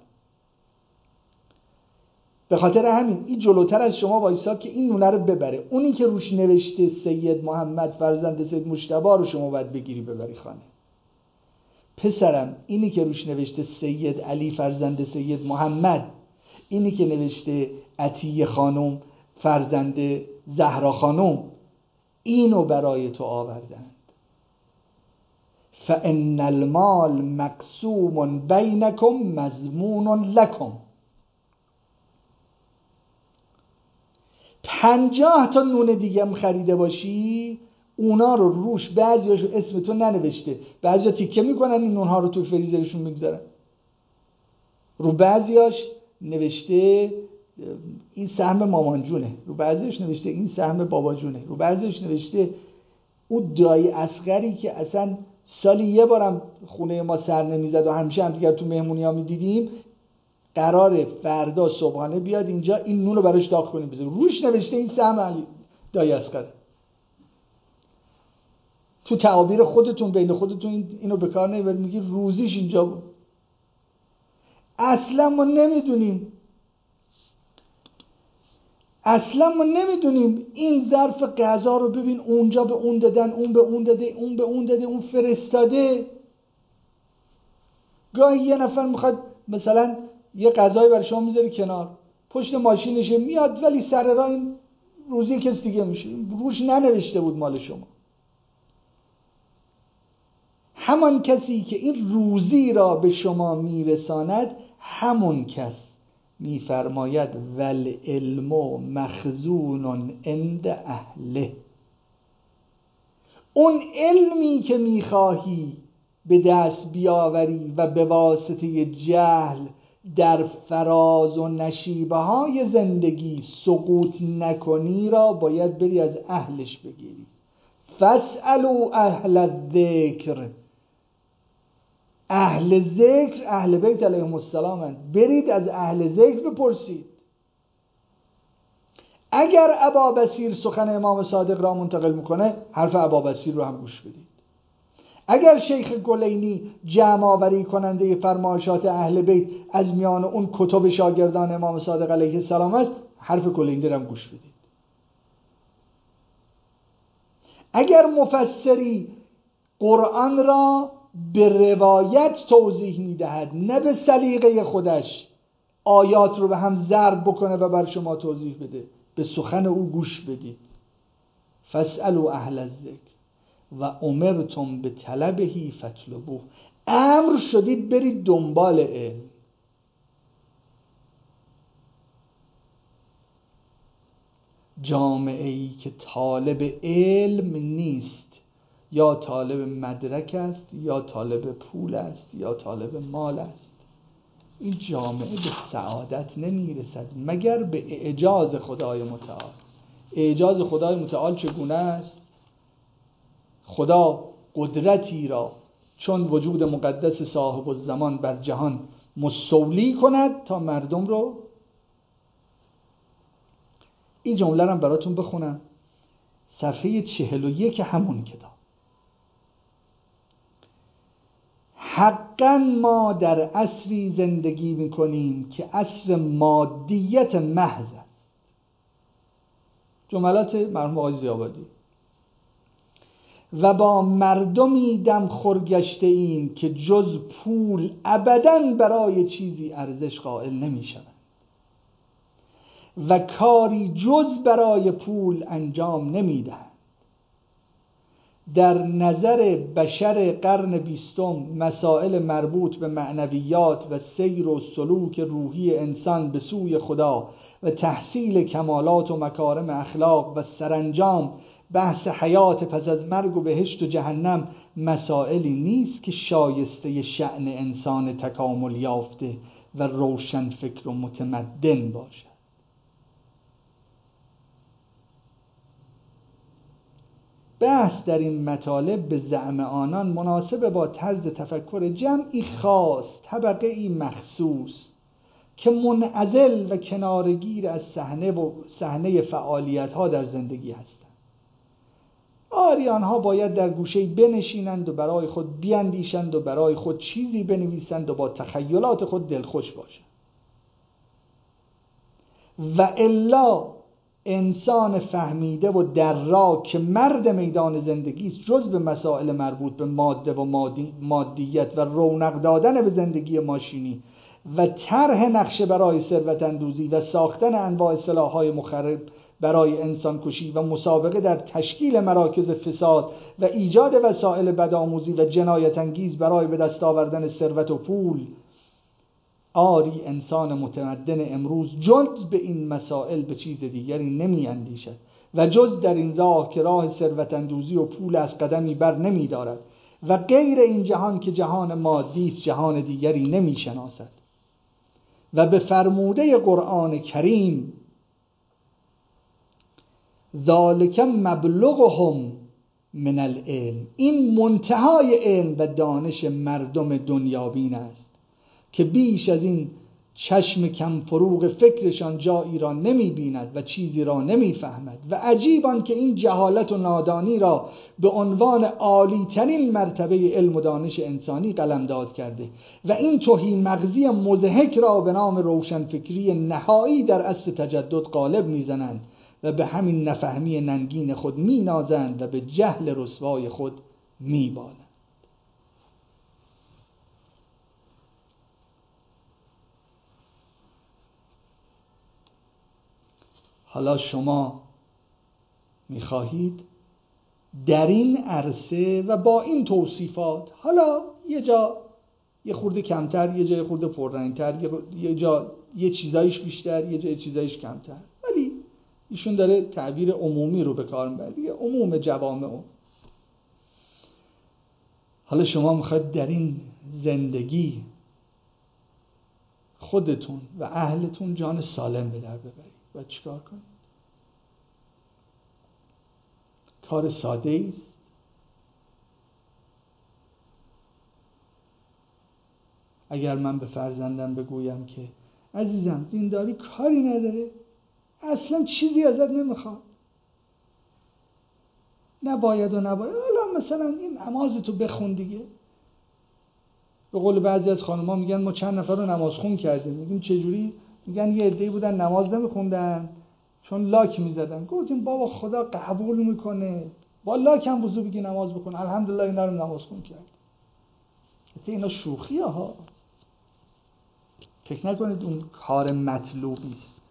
به خاطر همین این جلوتر از شما وایساد که این نونه رو ببره. اونی که روش نوشته سید محمد فرزند سید مجتبی رو شما باید بگیری ببری خانه. پسرم اینی که روش نوشته سید علی فرزند سید محمد، اینی که نوشته عطیه خانم فرزند زهرا خانم، اینو برای تو آوردند. فإن المال مقسوم بینکم مضمون لکم. 50 تا نون دیگه هم خریده باشی اونا رو روش بعضیاشو اسم تو ننوشته، بعضیا تیکه میکنن این نونها رو تو فریزرشون میگذارن، رو بعضیاش نوشته این سهم مامان جونه، رو بعضیاش نوشته این سهم بابا جونه، رو بعضیاش نوشته اون دایی اصغری که اصلا سالی یه بارم خونه ما سر نمیزد و همیشه هم دیگر تو مهمونی ها میدیدیم، قراره فردا صبحانه بیاد اینجا این نون رو براش داغ کنیم بذاریم، روش نوشته این سهم علی دایی اصغر. تو تعابیر خودتون بین خودتون اینو به کار نمیبرید، میگی روزیش اینجا بود. اصلا ما نمیدونیم این ظرف غذا رو ببین اونجا به اون دادن، اون به اون داده، اون به اون داده، اون فرستاده. گاهی یه نفر میخواد مثلا یه غذایی برای شما میذاره کنار پشت ماشینشه میاد، ولی سر راه این روزی کس دیگه میشه، روش ننوشته بود مال شما. همان کسی که این روزی را به شما میرساند همون کس میفرماید والعلم مخزون عند اهله. اون علمی که میخواهی به دست بیاوری و به واسطه جهل در فراز و نشیبه های زندگی سقوط نکنی را باید بری از اهلش بگیری. فاسألوا اهل الذکر. اهل ذکر اهل بیت علیهم السلام هستند، برید از اهل ذکر بپرسید. اگر ابا بصیر سخن امام صادق را منتقل میکنه حرف ابا بصیر رو هم گوش بدید. اگر شیخ گلینی جمع آوری کننده فرمایشات اهل بیت از میان اون کتب شاگردان امام صادق علیه السلام است، حرف گلینی رو هم گوش بدید. اگر مفسری قرآن را به روایت توضیح میدهد نه به سلیقه خودش، آیات رو به هم ضرب بکنه و بر شما توضیح بده، به سخن او گوش بدید. فاسألوا اهل الذکر و امرتم به طلبه فاطلبوه. امر شدید برید دنبال علم. جامعه‌ای که طالب علم نیست، یا طالب مدرک است، یا طالب پول است، یا طالب مال است، این جامعه به سعادت نمیرسد مگر به اعجاز خدای متعال. اعجاز خدای متعال چگونه است؟ خدا قدرتی را چون وجود مقدس صاحب الزمان بر جهان مستولی کند تا مردم رو، این جمله رو براتون بخونم، صفحه 41 همون کتاب. حقا ما در عصری زندگی میکنیم که عصر مادیت محض است. جملات مرحوم آقای ضیاءآبادی. و با مردمی دم خورگشته ایم که جز پول ابداً برای چیزی ارزش قائل نمیشوند و کاری جز برای پول انجام نمیدهند. در نظر بشر قرن 20 مسائل مربوط به معنویات و سیر و سلوک روحی انسان به سوی خدا و تحصیل کمالات و مکارم اخلاق و سرانجام بحث حیات پس از مرگ و بهشت و جهنم مسائلی نیست که شایسته شأن انسان تکامل یافته و روشن فکر و متمدن باشد. بحث در این مطالب به زعم آنان مناسب با طرز تفکر جمعی خاص، طبقه‌ای مخصوص که منعزل و کنارگیر از صحنه فعالیت‌ها در زندگی هستند. آریان‌ها باید در گوشه‌ای بنشینند و برای خود بیاندیشند و برای خود چیزی بنویسند و با تخیلات خود دلخوش باشند. و الا انسان فهمیده و درا که مرد میدان زندگی است، جز به مسائل مربوط به ماده و مادیت و رونق دادن به زندگی ماشینی و طرح نقشه برای ثروت اندوزی و ساختن انواع سلاح‌های مخرب برای انسان کشی و مسابقه در تشکیل مراکز فساد و ایجاد وسایل بدآموزی و جنایت انگیز برای به دست آوردن ثروت و پول، آری انسان متمدن امروز جز به این مسائل به چیز دیگری نمی اندیشد و جز در این راه که راه ثروت اندوزی و پول از قدمی بر نمی دارد و غیر این جهان که جهان مادی است جهان دیگری نمی شناسد. و به فرموده قرآن کریم ذالک مبلغهم من العلم، این منتهای علم و دانش مردم دنیابین است که بیش از این چشم کم فروغ فکرشان جایی را نمی بیند و چیزی را نمی فهمد. و عجیب آن که این جهالت و نادانی را به عنوان عالی ترین مرتبه علم و دانش انسانی قلمداد کرده و این تهی مغزی مضحک را به نام روشنفکری نهایی در عصر تجدد غالب می زنند و به همین نفهمی ننگین خود می نازند و به جهل رسوای خود می بالند. حالا شما می‌خواهید در این عرصه و با این توصیفات، حالا یه جا یه خورده کمتر، یه جا یه خورده پررنگ‌تر، یه جا یه چیزایش بیشتر، یه جا یه چیزایش کمتر، ولی ایشون داره تعبیر عمومی رو به کار میبره دیگه، عموم جوامع. حالا شما می‌خواید در این زندگی خودتون و اهلتون جان سالم به در ببرید و چیکار کنید؟ کار ساده است. اگر من به فرزندم بگویم که عزیزم دینداری کاری نداره، اصلا چیزی ازت نمیخواد، نباید و نباید، حالا مثلا این نمازتو بخون دیگه. به قول بعضی از خانم‌ها میگن ما چند نفر رو نماز خون کردیم. میگیم چجوری؟ میگن یه عده‌ای بودن نماز نمیخوندن چون لاک میزدن. گفتیم بابا خدا قبول میکنه، با لاک هم وضو بگی نماز بکن، الحمدلله اینا رو نماز خون کرد. اینا شوخیه ها، فکر نکنید اون کار مطلوبی است.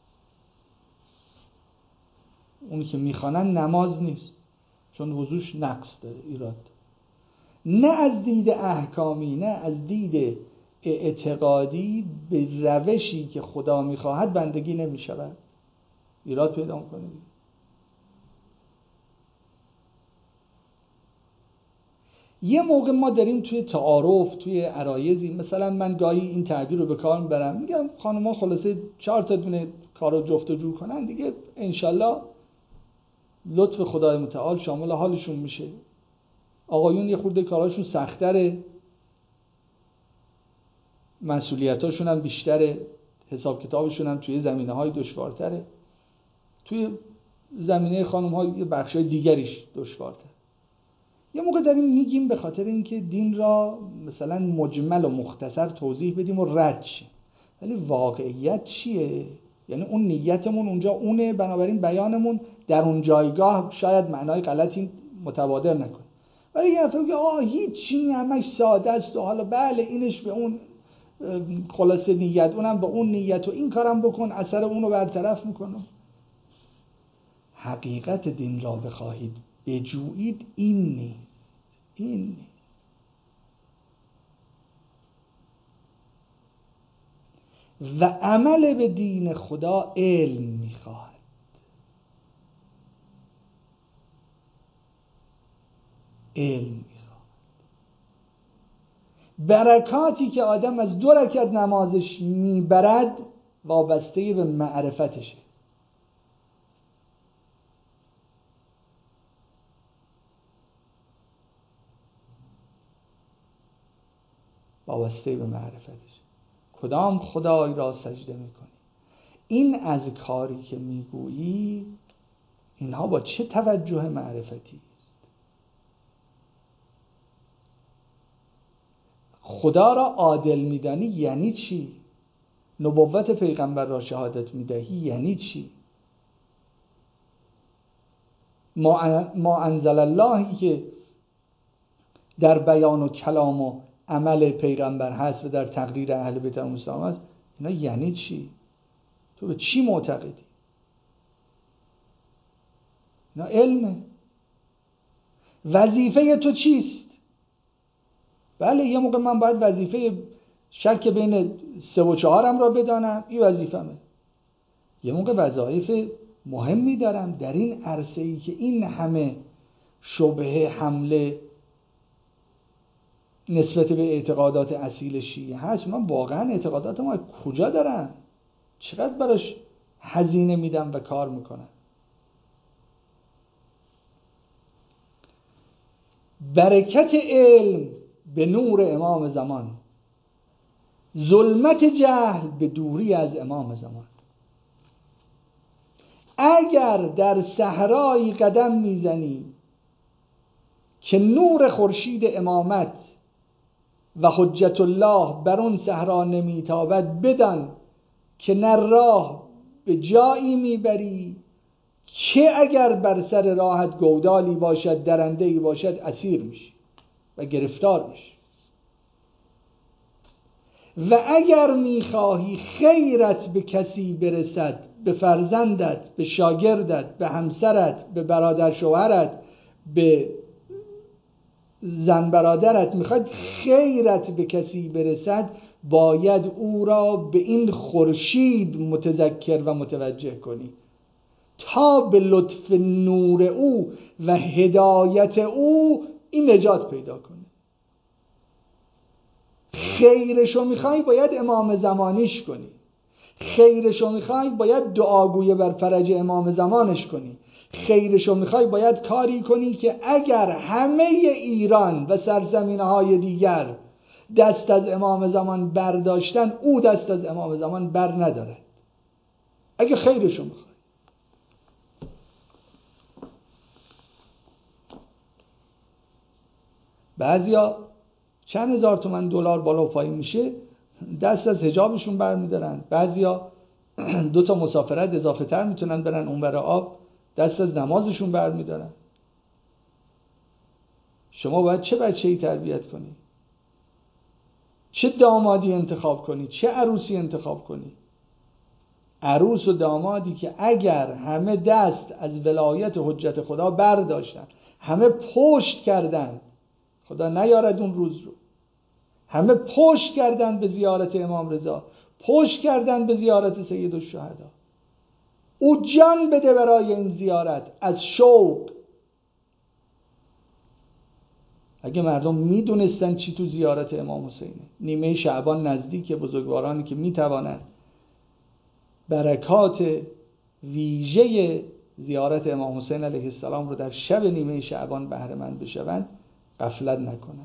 اون که میخوانن نماز نیست چون وضوش نقص داره، ایراد. نه از دید احکامی، نه از دید اعتقادی به روشی که خدا میخواهد بندگی نمیشود. ایراد پیدا میکنه. یه موقع ما داریم توی تعارف، توی عرایضی، مثلا من گاهی این تعبیر رو به کار میبرم، میگم خانم‌ها خلاصه 4 تا دونه کارو جفت و جور کنن دیگه، انشالله لطف خدای متعال شامل حالشون میشه. آقایون یه خورده کاراشون سخت‌تره، مسئولیتاشون هم بیشتره، حساب کتابشون هم توی زمینه‌های دشوارتره، توی زمینه خانم‌ها یه بخشای دیگریش دشوارتره. یه موقع داریم میگیم به خاطر اینکه دین را مثلا مجمل و مختصر توضیح بدیم و رد شیم، ولی واقعیت چیه؟ یعنی اون نیتمون اونجا اونه، بنابراین بیانمون در اون جایگاه شاید معنای غلطی متبادر نکنه. ولی یه نفر میگه هیچی، همش ساده است و حالا بله اینش به اون خلاصه نیت، اونم به اون نیت و این کارم بکن، اثر اونو برطرف میکنه. حقیقت دین را بخواهید بجویید این نیست. و عمل به دین خدا علم میخواهد. برکاتی که آدم از 2 رکعت نمازش میبرد وابسته به معرفتشه. کدام خدای را سجده میکنی؟ این اذکاری که میگویی اینها با چه توجه معرفتی است؟ خدا را عادل میدانی یعنی چی؟ نبوت پیغمبر را شهادت میدهی یعنی چی؟ ما انزل اللهی که در بیان و کلام و عمل پیغمبر هست و در تقریر اهل بیت المصطفی هست، اینا یعنی چی؟ تو به چی معتقدی؟ اینا علمه. وظیفه تو چیست؟ بله یه موقع من باید وظیفه شک بین 3 و 4 را بدانم، این وظیفمه. یه موقع وظایف مهمی دارم در این عرصه‌ای که این همه شبهه حمله نسبت به اعتقادات اصیل شیعه هست. من واقعا اعتقادات ما کجا دارم؟ چقدر براش هزینه میدم و کار میکنم؟ برکت علم به نور امام زمان، ظلمت جهل به دوری از امام زمان. اگر در صحرایی قدم میزنی که نور خورشید امامت و حجت الله بر اون صحرا نمیتابد، بدان که نه راه به جایی میبری که اگر بر سر راحت گودالی باشد، درنده‌ای باشد، اسیر میشی و گرفتار میشی. و اگر میخواهی خیرت به کسی برسد، به فرزندت، به شاگردت، به همسرت، به برادر شوهرت، به زن برادرت، میخواد خیرت به کسی برسد، باید او را به این خورشید متذکر و متوجه کنی تا به لطف نور او و هدایت او این نجات پیدا کنه. خیرشو میخوای باید امام زمانیش کنی. خیرشو میخوای باید دعاگوی بر فرج امام زمانش کنی. خیرشو میخوای باید کاری کنی که اگر همه ایران و سرزمینهای دیگر دست از امام زمان برداشتن، او دست از امام زمان بر نداره. اگه خیرشو میخوای. بعضیا چند هزار تومن دلار بالا و پایین میشه دست از حجابشون برمیدارن. بعضیا 2 تا مسافرت اضافه تر میتونن برن اونور آب، دست از نمازشون برمیدارن. شما باید چه بچه‌ای تربیت کنی؟ چه دامادی انتخاب کنی؟ چه عروسی انتخاب کنی؟ عروس و دامادی که اگر همه دست از ولایت حجت خدا برداشتن، همه پشت کردن، خدا نیارد اون روز رو، همه پشت کردن به زیارت امام رضا، پشت کردن به زیارت سید الشهدا، او جان بده برای این زیارت از شوق. اگه مردم میدونستن چی تو زیارت امام حسینه، نیمه شعبان نزدیک، بزرگوارانی که میتوانند برکات ویژه زیارت امام حسین علیه السلام رو در شب نیمه شعبان بهره مند بشوند، غفلت نکنند.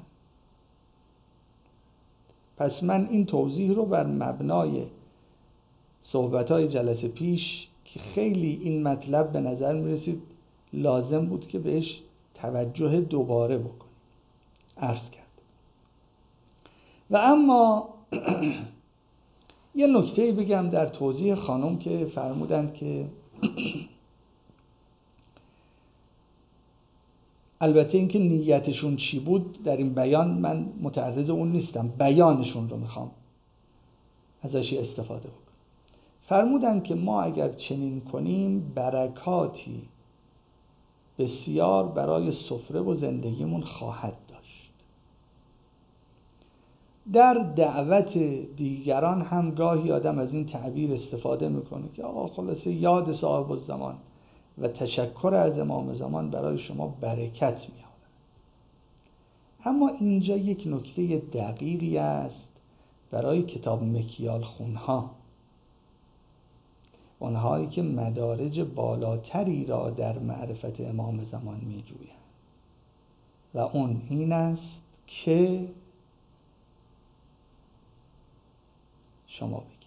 پس من این توضیح رو بر مبنای صحبت‌های جلسه پیش که خیلی این مطلب به نظر می‌رسید لازم بود که بهش توجه دوباره بکنم عرض کرد. و اما یه نکته بگم در توضیح خانم که فرمودند که البته اینکه نیتشون چی بود در این بیان من متعرض اون نیستم، بیانشون رو میخوام ازش استفاده بکنم. فرمودند که ما اگر چنین کنیم برکاتی بسیار برای سفره و زندگیمون خواهد داشت. در دعوت دیگران هم گاهی آدم از این تعبیر استفاده میکنه که آقا خلاصه یاد صاحب الزمان و تشکر از امام زمان برای شما برکت میاره. اما اینجا یک نکته دقیقی است برای کتاب مکیال خونها، اونهایی که مدارج بالاتری را در معرفت امام زمان میجویند، و اون این است که شما بگید.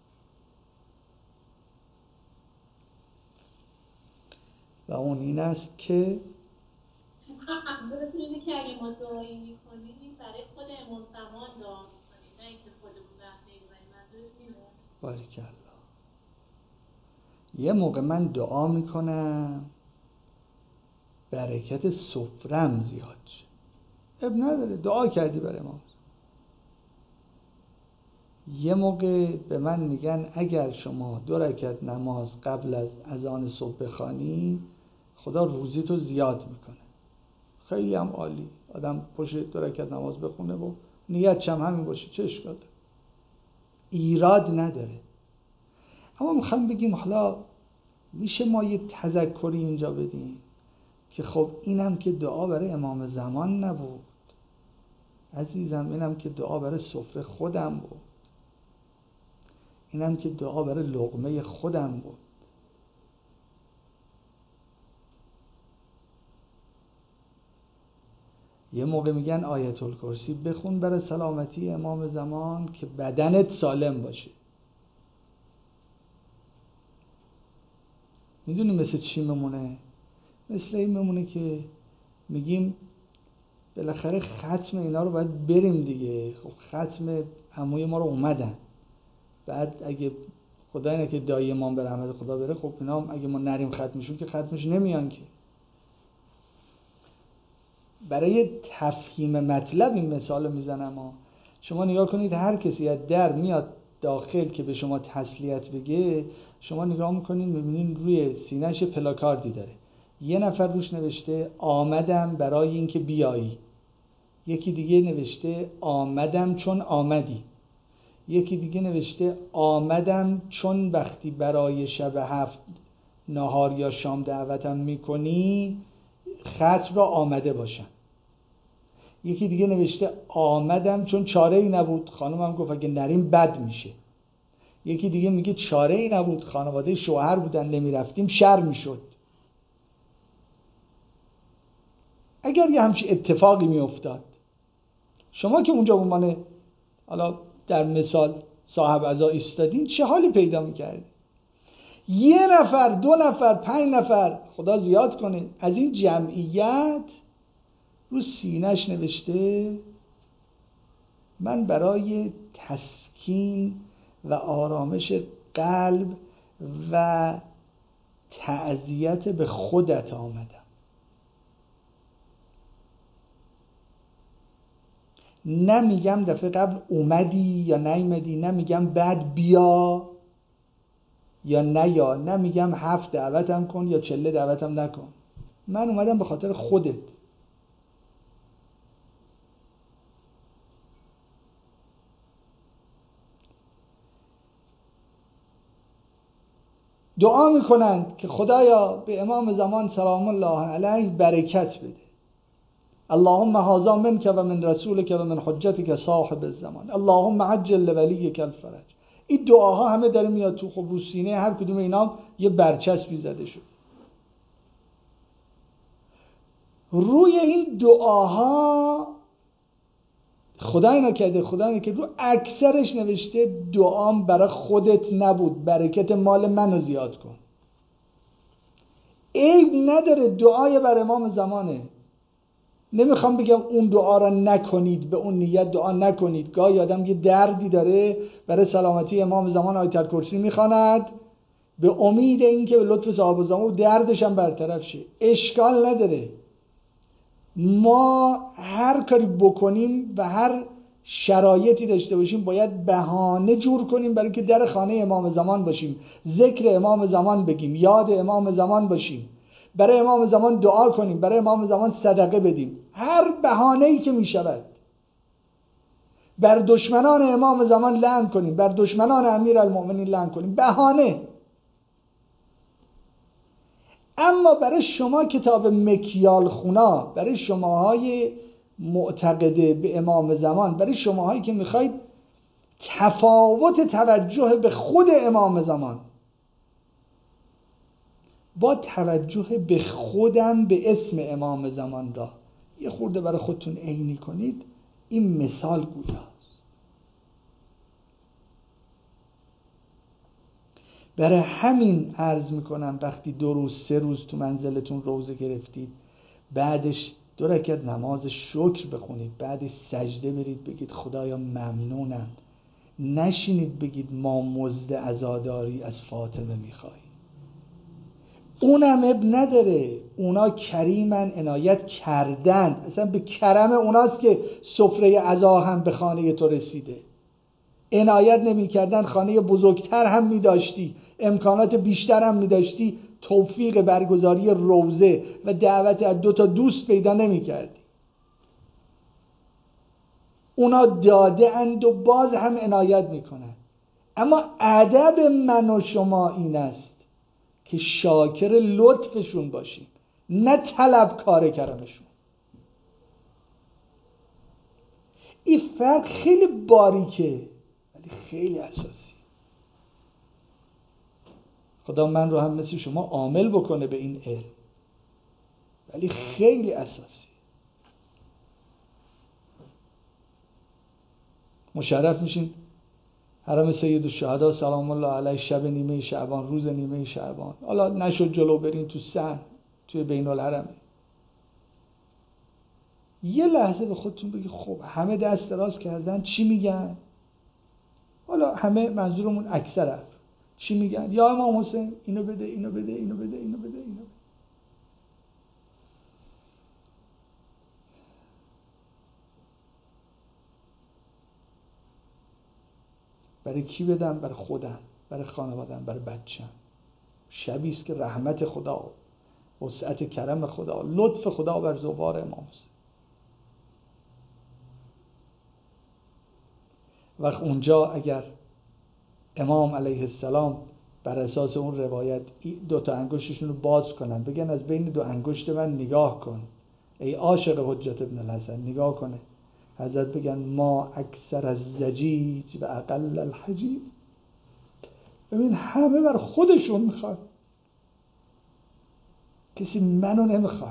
و اون این است که منظورتون اینه که اگه ما دعایی میکنیم برای خود امام زمان دعا میکنیم، نه اینکه خودمون بهره ببریم. منظورتون اینه؟ باریکالله. یه موقع من دعا میکنم برکت سفرم زیاد شه، اب نداره دعا کردی برای امام. یه موقع به من میگن اگر شما 2 رکعت نماز قبل از اذان صبح بخوانی خدا روزی تو زیاد میکنه. خیلی هم عالی، آدم پشت 2 رکعت نماز بخونه و نیتش هم همین باشه، چه اشکال داره؟ ایراد نداره. اما میخوام بگیم حالا میشه ما یه تذکری اینجا بدیم که خب اینم که دعا برای امام زمان نبود عزیزم، اینم که دعا برای سفره خودم بود، اینم که دعا برای لقمه خودم بود. یه موقع میگن آیت الکرسی بخون برای سلامتی امام زمان که بدنت سالم باشه. میدونی مثل چی میمونه؟ مثل این میمونه که میگیم بالاخره ختم اینا رو باید بریم دیگه. خب ختم عموی ما رو اومدن، بعد اگه خدا اینه که دایی امام به رحمت خدا بره، خب اینا هم اگه ما نریم ختمشون که ختمش نمیان که. برای تفهیم مطلب این مثال رو میزنم. شما نگاه کنید هر کسی از در میاد داخل که به شما تسلیت بگه، شما نگاه میکنید میبینید روی سینه‌ش پلاکاردی داره، یه نفر روش نوشته آمدم برای اینکه بیایی، یکی دیگه نوشته آمدم چون آمدی، یکی دیگه نوشته آمدم چون وقتی برای شب 7 نهار یا شام دعوتم میکنی ختم را آمده باشم. یکی دیگه نوشته آمدم چون چاره ای نبود، خانمم گفت اگه نریم بد میشه. یکی دیگه میگه چاره ای نبود، خانواده شوهر بودن نمیرفتیم شر میشد. اگر یه همچین اتفاقی میافتاد، شما که اونجا بمانه حالا در مثال صاحب عزا ایستادین چه حالی پیدا میکردین؟ 1 نفر 2 نفر 5 نفر خدا زیاد کنه از این جمعیت رو سینه‌اش نوشته من برای تسکین و آرامش قلب و تعزیت به خودت آمدم. نمیگم دفعه قبل اومدی یا نیومدی، نمیگم بعد بیا یا نیا، نمیگم 7 دعوتم کن یا 40 دعوتم نکن. من اومدم به خاطر خودت. دعا میکنند که خدایا به امام زمان سلام الله علیه برکت بده. اللهم هذا منك و من رسولك و من حجتك صاحب الزمان اللهم عجل لولیک الفرج. این دعاها همه داره میاد تو. خب رو سینه هر کدوم اینا یه برچسبی زده شد. روی این دعاها خدای نکرده رو اکثرش نوشته دعام برای خودت نبود، برکت مال منو زیاد کن. عیب نداره، دعای بر امام زمانه. نمیخوام بگم اون دعا را نکنید، به اون نیت دعا نکنید. گاهی آدم یه دردی داره برای سلامتی امام زمان آیت الکرسی میخواند به امید اینکه به لطف صاحب الزمان و دردش هم برطرف شه. اشکال نداره. ما هر کاری بکنیم و هر شرایطی داشته باشیم باید بهانه جور کنیم برای که در خانه امام زمان باشیم، ذکر امام زمان بگیم، یاد امام زمان باشیم، برای امام زمان دعا کنیم، برای امام زمان صدقه بدیم. هر بهانه‌ای که می شود. بر دشمنان امام زمان لعن کنیم، بر دشمنان امیرالمؤمنین لعن کنیم. بهانه. اما برای شما کتاب مکیال خونا، برای شماهای معتقده به امام زمان، برای شماهایی که میخواید تفاوت توجه به خود امام زمان با توجه به خودم به اسم امام زمان را یه خورده برای خودتون عینی کنید، این مثال گویاست. برای همین عرض میکنم وقتی 2 روز 3 روز تو منزلتون روزه گرفتید، بعدش 2 رکعت نماز شکر بخونید، بعدش سجده برید بگید خدایا ممنونم. نشینید بگید ما مزد عزاداری از فاطمه میخواییم. اونم اب نداره، اونا کریمن، عنایت کردن. اصلا به کرم اوناست که سفره عزا هم به خانه تو رسیده. عنایت نمی کردن خانه بزرگتر هم می داشتی، امکانات بیشتر هم می داشتی، توفیق برگزاری روزه و دعوت از 2 تا دوست پیدا نمی کردی. اونا داده اند و باز هم عنایت می کنن. اما ادب من و شما این است که شاکر لطفشون باشیم، نه طلبکار کرمشون. این فرق خیلی باریکه ولی خیلی اساسی. خدا من رو هم مثل شما عامل بکنه به این علم، ولی خیلی اساسی. مشرف میشین حرم سید الشهدا سلام الله علیه شب نیمه شعبان، روز نیمه شعبان. حالا نشد جلو برین تو سن توی بین الحرم، یه لحظه به خودتون بگی خب همه دست دراز کردن چی میگن؟ حالا همه منظورمون اکثر چی میگن؟ یا امام حسین اینو بده، اینو بده، اینو بده، اینو بده، اینو بده. برای کی بدم؟ برای خودم، برای خانوادم، برای بچه‌م. شبی است که رحمت خدا، وسعت کرم خدا، لطف خدا بر زوار امام حسین. وقت اونجا اگر امام علیه السلام بر اساس اون روایت 2 تا انگشتشون رو باز کنن، بگن از بین 2 انگشت من نگاه کن ای عاشق حجت ابن الحسن، نگاه کنه، حضرت بگن ما اکثر از زجیج و اقل الحجیج. ببین همه بر خودشون میخواد، کسی منو نمیخواد.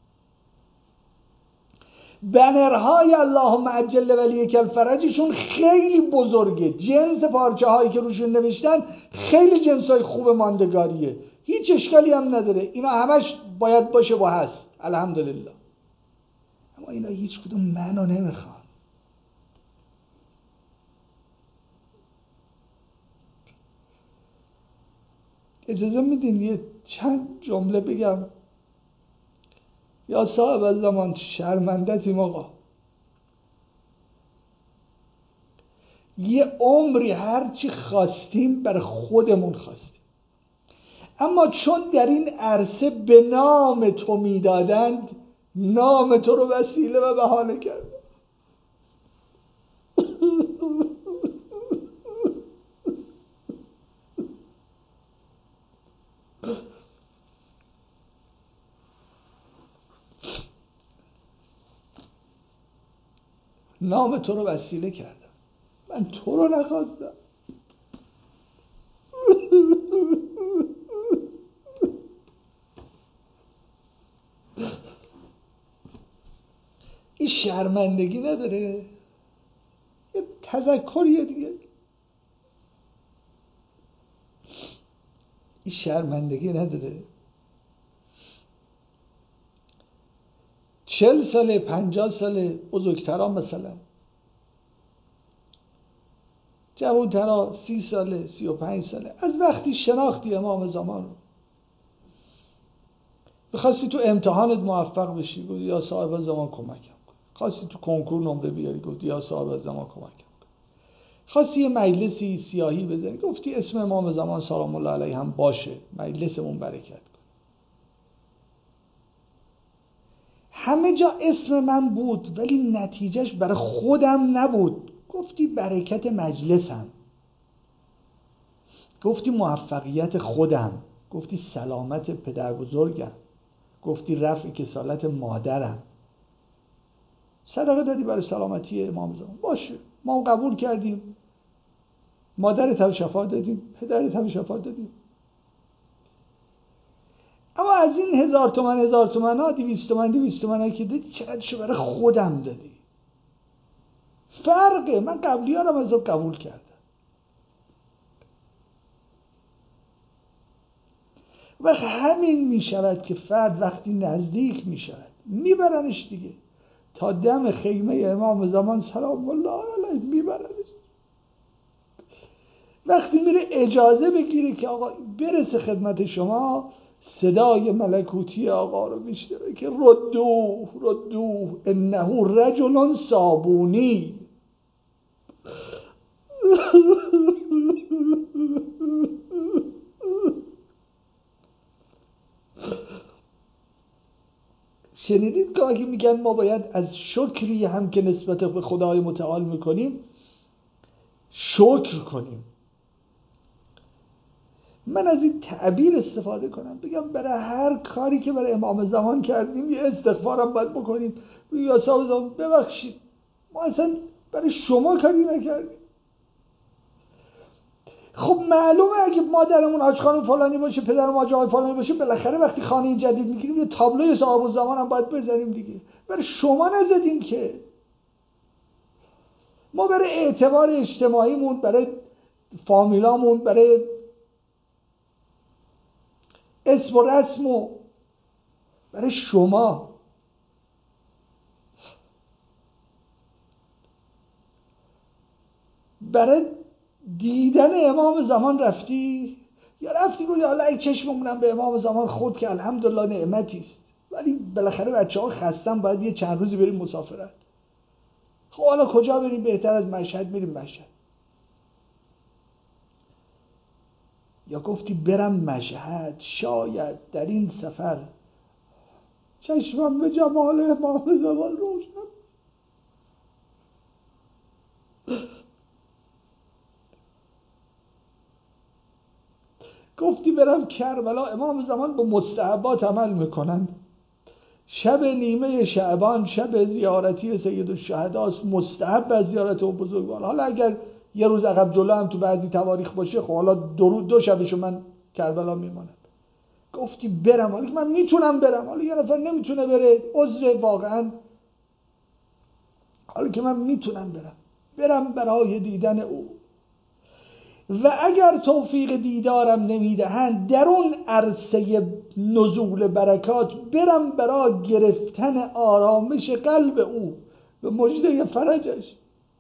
بنرهای اللهم عجل ولیک الفرجشون خیلی بزرگه، جنس پارچه هایی که روشون نوشتن خیلی جنس های خوب ماندگاریه، هیچ اشکالی هم نداره، اینا همش باید باشه و هست الحمدلله. اما اینا هیچ کدوم منو نمیخوان. اجازه میدین یه چند جمله بگم؟ یا صاحب از زمان شرمندتیم آقا، یه عمری هرچی خواستیم برای خودمون خواستیم، اما چون در این عرصه به نام تو میدادند، نام تو رو وسیله و بهانه کردن. نام تو رو وسیله کردم، من تو رو نخواستم. این شرمندگی نداره؟ یه تذکریه دیگه. این شرمندگی نداره؟ 40 ساله 50 ساله بزرگتران مثلا، جوانتران 30 ساله 35 ساله، از وقتی شناختی امام زمان رو بخواستی تو امتحانت موفق بشی گفتی یا صاحب زمان کمکم کن، خواستی تو کنکور نمره بیاری گفتی یا صاحب زمان کمکم کن، خواستی یه مجلسی سیاهی بزنی گفتی اسم امام زمان سلام الله علیه هم باشه مجلسمون برکت کن. همه جا اسم من بود ولی نتیجهش برای خودم نبود. گفتی برکت مجلسم، گفتی موفقیت خودم، گفتی سلامت پدر بزرگم، گفتی رفع کسالت مادرم، صدقه دادی برای سلامتی امام زمان، باشه ما قبول کردیم، مادرت هم شفا دادیم، پدرت هم شفا دادیم. اما از این 1000 تومن ها 200 تومن که دادی چقدرشو برای خودم دادی؟ فرقه. من قبلیارم ازت قبول کردم. و همین می شود که فرد وقتی نزدیک می شود میبرنش دیگه تا دم خیمه امام زمان سلام الله علیه، میبرنش. وقتی میره اجازه بگیره که آقا برسه خدمت شما، صدای ملکوتی آقا رو میشنوه که ردوه انه رجل صابونی. شنیدید گاهی میگن ما باید از شکری هم که نسبت به خدای متعال میکنیم شکر کنیم. من از این تعبیر استفاده کنم بگم برای هر کاری که برای امام زمان کردیم یه استغفارم باید بکنیم، یا صاحب زمان ببخشید ما اصلا برای شما کاری نکردیم. خب معلومه اگه مادرمون حاج خانم فلانی باشه، پدرم حاج آقای فلانی باشه، بالاخره وقتی خانه جدید میگیریم یه تابلوی صاحب الزمان هم باید بزنیم دیگه. برای شما نزدیم که. ما برای اعتبار اجتماعیمون، برای فامیلامون، برای اسم و رسم و برای شما، برای دیدن امام زمان رفتی؟ یا رفتی گویی حالا ای چشممونم به امام زمان خود که الحمدلله نعمتی است، ولی بالاخره بچه‌ها خستن باید یه چند روزی بریم مسافرت. خب حالا کجا بریم؟ بهتر از مشهد میریم مشهد. یا گفتی برم مشهد شاید در این سفر چشمم به جمال امام زمان روشن. گفتی برم کربلا، امام زمان با مستحبات عمل میکنند. شب نیمه شعبان شب زیارتی سید الشهدا است، مستحب از زیارت و بزرگوار. حالا اگر یه روز عقب جلو هم تو بعضی تواریخ باشه، خب حالا دو شبشو من کربلا میمانم. گفتی برم، حالا که من میتونم برم، حالا یه نفر نمیتونه بره، عذر واقعا، حالا که من میتونم برم برای دیدن او. و اگر توفیق دیدارم نمیدهند در اون عرصه نزول برکات برم برای گرفتن آرامش قلب او به مژده فرجش.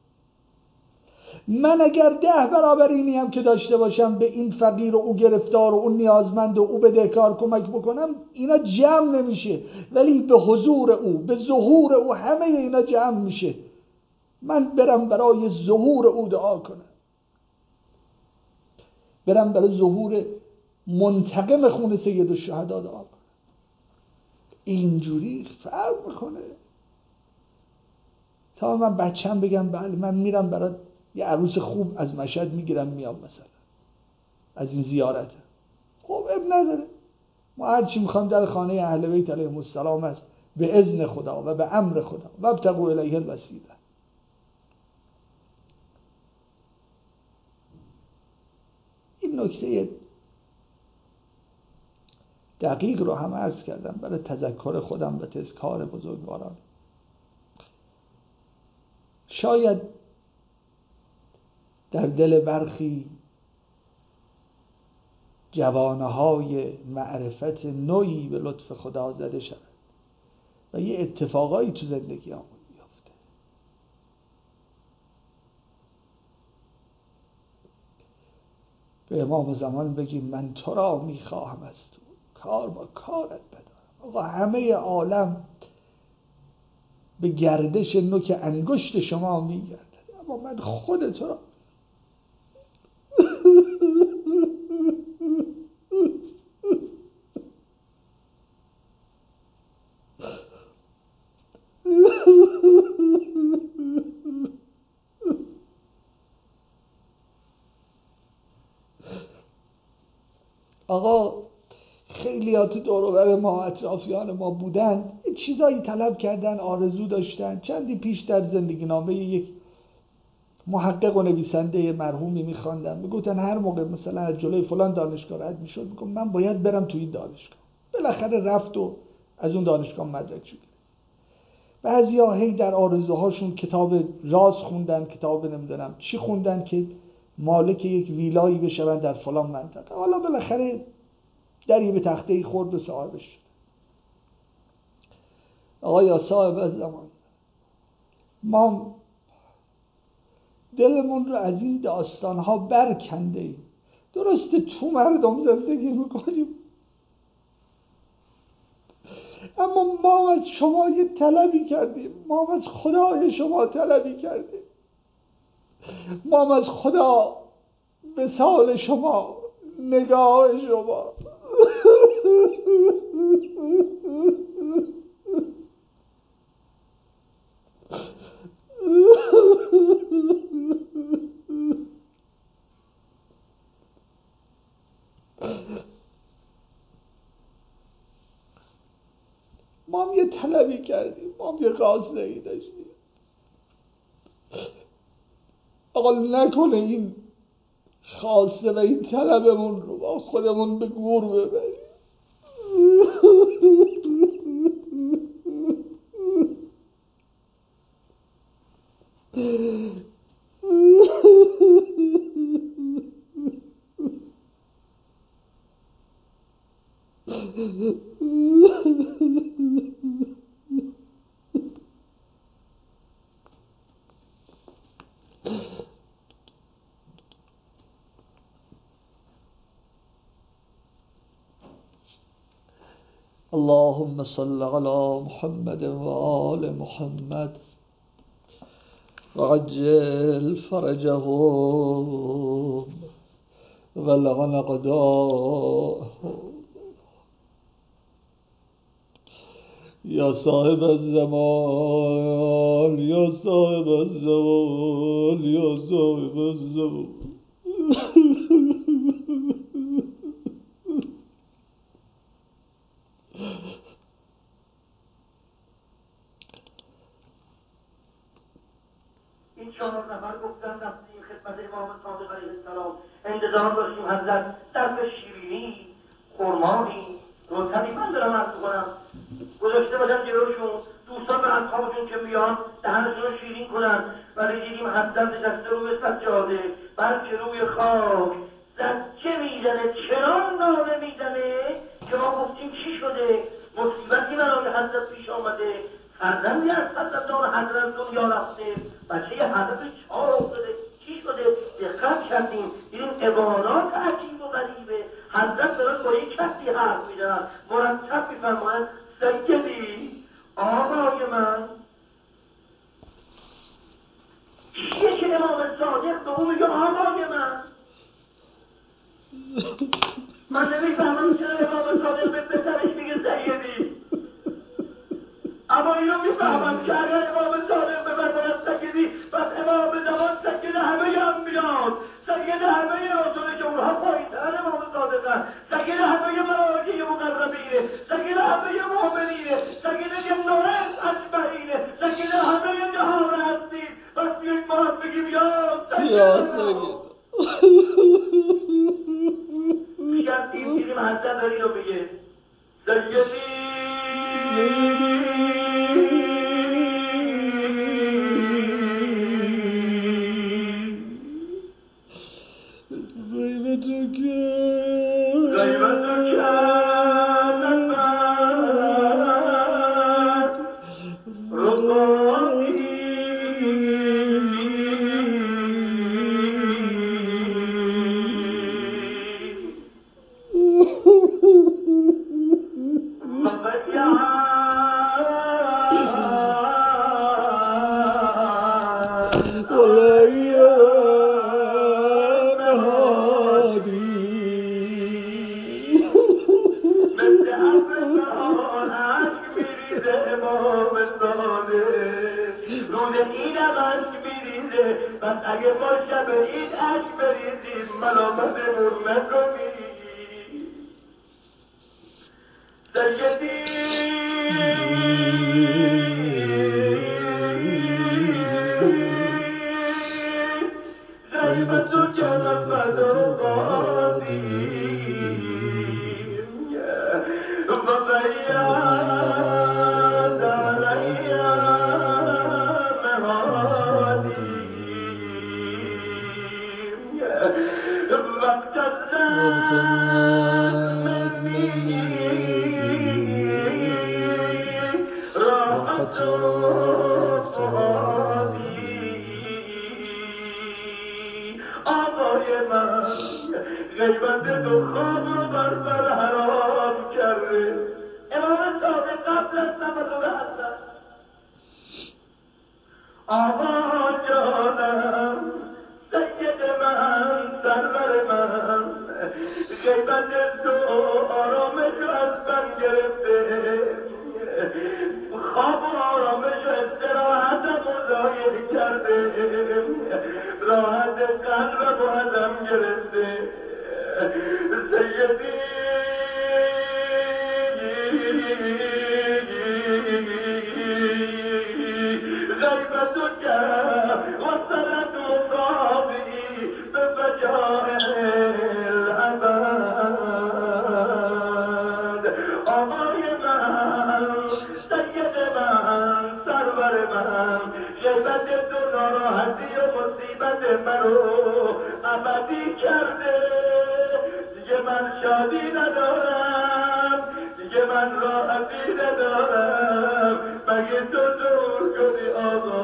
من اگر 10 برابر اینی هم که داشته باشم به این فقیر و او گرفتار و اون نیازمند و او بدهکار کمک بکنم، اینا جمع نمیشه، ولی به حضور او، به ظهور او همه اینا جمع میشه. من برم برای ظهور او دعا کنم، برم برای ظهور منتقم خون سید الشهدا دعا کنم. اینجوری فرق میکنه تا من بچم بگم بله من میرم برای یه عروس خوب از مشهد میگیرم میام مثلا از این زیارت. خب اب نداره، ما هر چی میخوایم در خانه اهل بیت علیهم السلام است، به اذن خدا و به امر خدا. و ابتغوا الیه الوسیله. این نکته دقیق رو هم عرض کردم برای تذکر خودم و تذکار بزرگواران. شاید در دل برخی جوانه‌های معرفت نوعی به لطف خدا زده شود و یه اتفاقایی تو زندگی همون بیفته. به امام زمان بگیم من تو را میخواهم از تو، کار با کارت بدارم. آقا همه عالم به گردش نوک انگشت شما میگردد، اما من خود تو را آقا خیلی ها تو دور و بر ما، اطرافیان ما بودن، چیزایی طلب کردن، آرزو داشتن. چندی پیش در زندگی نامه یک محقق و نویسنده مرحومی میخواندم، میگفتن هر موقع مثلا از جلوی فلان دانشگاه رد میشد میگم من باید برم تو این دانشگاه. بالاخره رفت و از اون دانشگاه مدرک شد. بعضیا هی در آرزوهاشون کتاب راز خوندن، کتاب نمیدونم چی خوندن که مالک یک ویلایی بشون در فلان منطقه. حالا بالاخره دری به تخته خورد و صاحبش شد. آقا یا صاحب از زمان، ما دلمون رو از این داستانها برکنده ایم. درسته تو مردم زندگی میکنیم، اما ما از شما یه طلبی کردیم، ما از خدای شما طلبی کردیم، ما از خدا وصال شما، نگاه شما. ما هم یه طلبی کردیم، ما هم یه خواسته ای داشتیم. آقا نکنه این خواسته و این طلبمون رو با خودمون به گور ببریم. اللهم صل على محمد وآل محمد وعجل فرجهم ولغن قضاءهم. یا صاحب الزمان، یا صاحب الزمان، یا صاحب الزمان. این 4 نفر گفتن رفتیم خدمت امام صادق علیه السلام، انتظار داشتیم حضرت دست شیرینی، خرمایی، روتنی من دارم عرض کنم گذاشته باشن جلوشون، دوستان به اصحابشون که میان دهنشون رو شیرین کنن، ولی دیدیم حضرت نشسته روی سجاده، بلکه روی خاک زجه میزنه، چنان ناله میزنه که ما گفتیم چی شده؟ مصیبتی برای حضرت پیش آمده، فرزندی از فرزندان حضرت دنیا رفته، بچه حضرت چاق شده، چی شده؟ دقت کردیم دیدیم عبارات عجیب و غریبه. حضرت دارن با یک کسی حرف میزنن، مرتب میفرمایند سیدی، آقای من. کیه که امام صادق به اون میگه آقای من نمیفهمم چرا امام صادق به پسرش میگه سیدی. اما اینو میفهمم که اگر امام صادق بفرماید سیدی، پس امام زمان سید همه انبیاست، سید همه رسول، که اونها پایین‌تر امام صادقن، سید المرسلینه، سید همه مؤمنینه، سید جناه اجمعینه، سید همه جهان هستید. پس بیایید ما هم بگیم یا سید. میگم این دیدیم حسن داری رو بگه سیدی اگه ما شب این عشق بریزیم ملامتمون نکنی سیدی غیبتو که لفت و قادیم و بیاد آقای من غیبت تو خواب رو بر حرام کرده امام صادق قبل از نماز حسن آقا جانم سید من سرور من غیبت تو آرامش رو از من گرفته خواب و آرامش و استراحتم رو ضایع کرده راحت قلبم رو ازم گرفته سیدی غیبتك وصلت مصابي بفجائع الأبد آقای من سید من سرور من غیبت تو ناراحتی و مصیبت منو ابدی کرده دیگه من شادی ندارم دیگه من راحتی ندارم مگه تو دور کنی آقا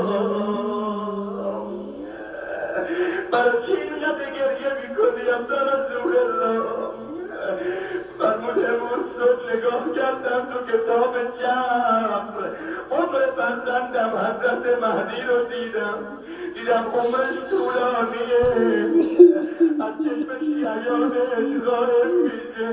برای چی اینقدر گریه میکنی یا رسول الله فرمودمون صد نگاه کردم تو کتاب جبر عمر فرزندم حضرت مهدی رو دیدم عمرش طولانیه از چشم شیعیانش ظاهر میشه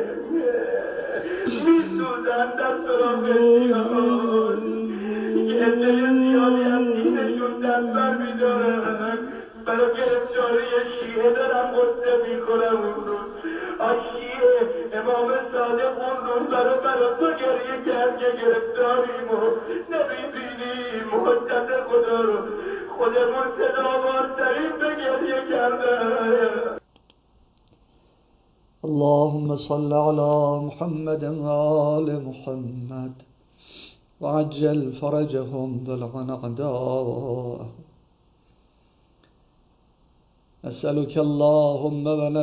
میسوزن در سراغ سیاهان یه عده زیادی از دینشون دست بر میدارن برای گرفتاری شیعه دارم غصه میکنم اون روز شیعه امام صادق اون روز برای تو گریه کرد که گرفتاریم و نمیبینیم حجت خدا رو خودمون صداوارترین به گریه کردن اللهم صل على محمد وآل محمد وعجل فرجهم ضلع أعداء نسألك اللهم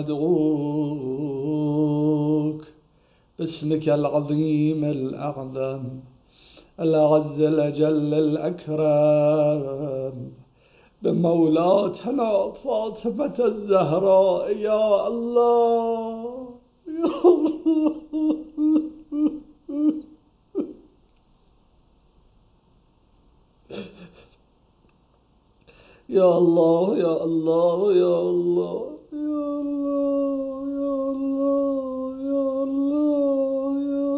وندعوك باسمك العظيم الأعظم الأعز الأجل الأكرم بمولاتنا فاطمة الزهراء يا الله يا الله يا الله يا الله يا الله يا الله يا الله يا الله يا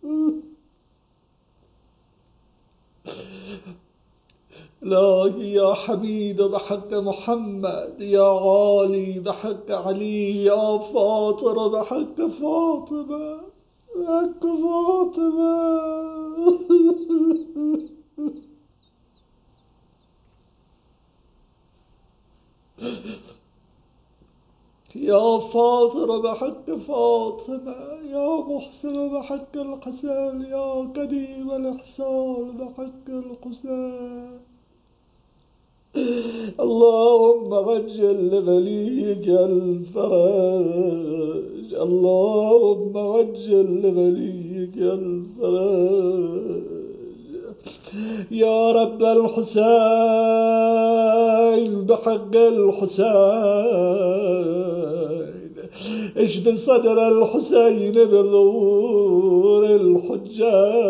الله إلهي يا حمید بحق محمد، یا عالی بحق علی، یا فاطر بحق فاطمه، بحق فاطمه. يا فاطر بحق فاطمة، يا محسن بحق الحسن، يا قديم الإحسان بحق الحسين. اللهم عجل لوليك الفرج، اللهم عجل لوليك الفرج. يا رب الحسين بحق الحسين، اشف صدر الحسين بظهور الحجة.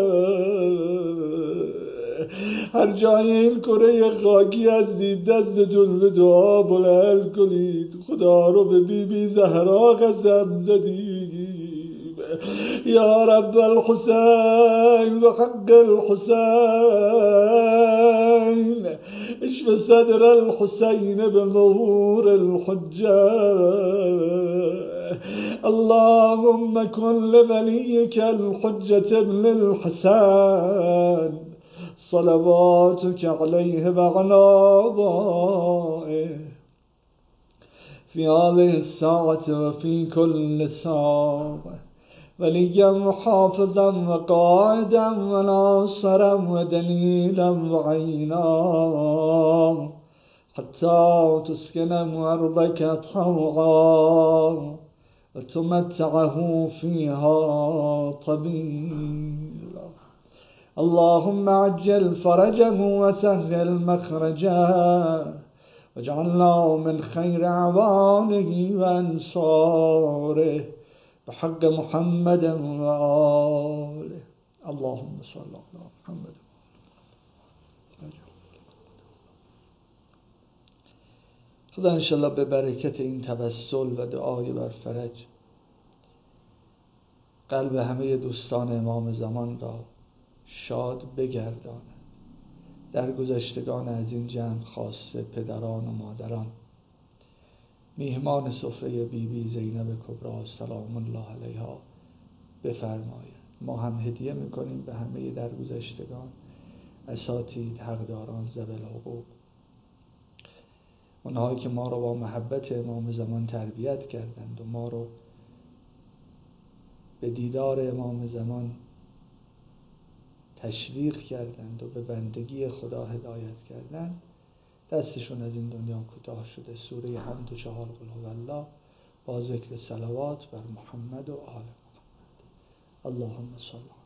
هر جای این کره خاکی هستید دستتون به دعا بلند کنید. خدا رو به بی زهرا قسم دادیم. یا رب الحسین و حق الحسین، اشف صدر الحسین بظهور الحجة. اللهم كن لوليك الحجة ابن الحسن صلواتك عليه وعلى آبائه في هذه الساعة وفي كل ساعة، وليا وحافظا وقائدا وناصرا ودليلا وعينا، حتى تسكن أرضك طوعا وتمتعه فيها طويلا. اللهم عجل فرجه وسهل مخرجه، واجعلنا من خير أعوانه وأنصاره بحق محمد وآله. اللهم صل على محمد. خدا انشالله به برکت این توسل و دعای بر فرج قلب همه دوستان امام زمان را شاد بگرداند. در گذشتگان از این جمع خاصه پدران و مادران، میهمان سفره بیبی زینب کبری سلام الله علیها بفرماید. ما هم هدیه میکنیم به همه درگذشتگان، اساتید، حقداران، ذوی الحقوق، اونهایی که ما رو با محبت امام زمان تربیت کردند و ما رو به دیدار امام زمان تشویق کردند و به بندگی خدا هدایت کردند. دستشون از این دنیا کوتاه شده. سوره حمد و 4 قل هو الله با ذکر صلوات بر محمد و آل محمد. اللهم صل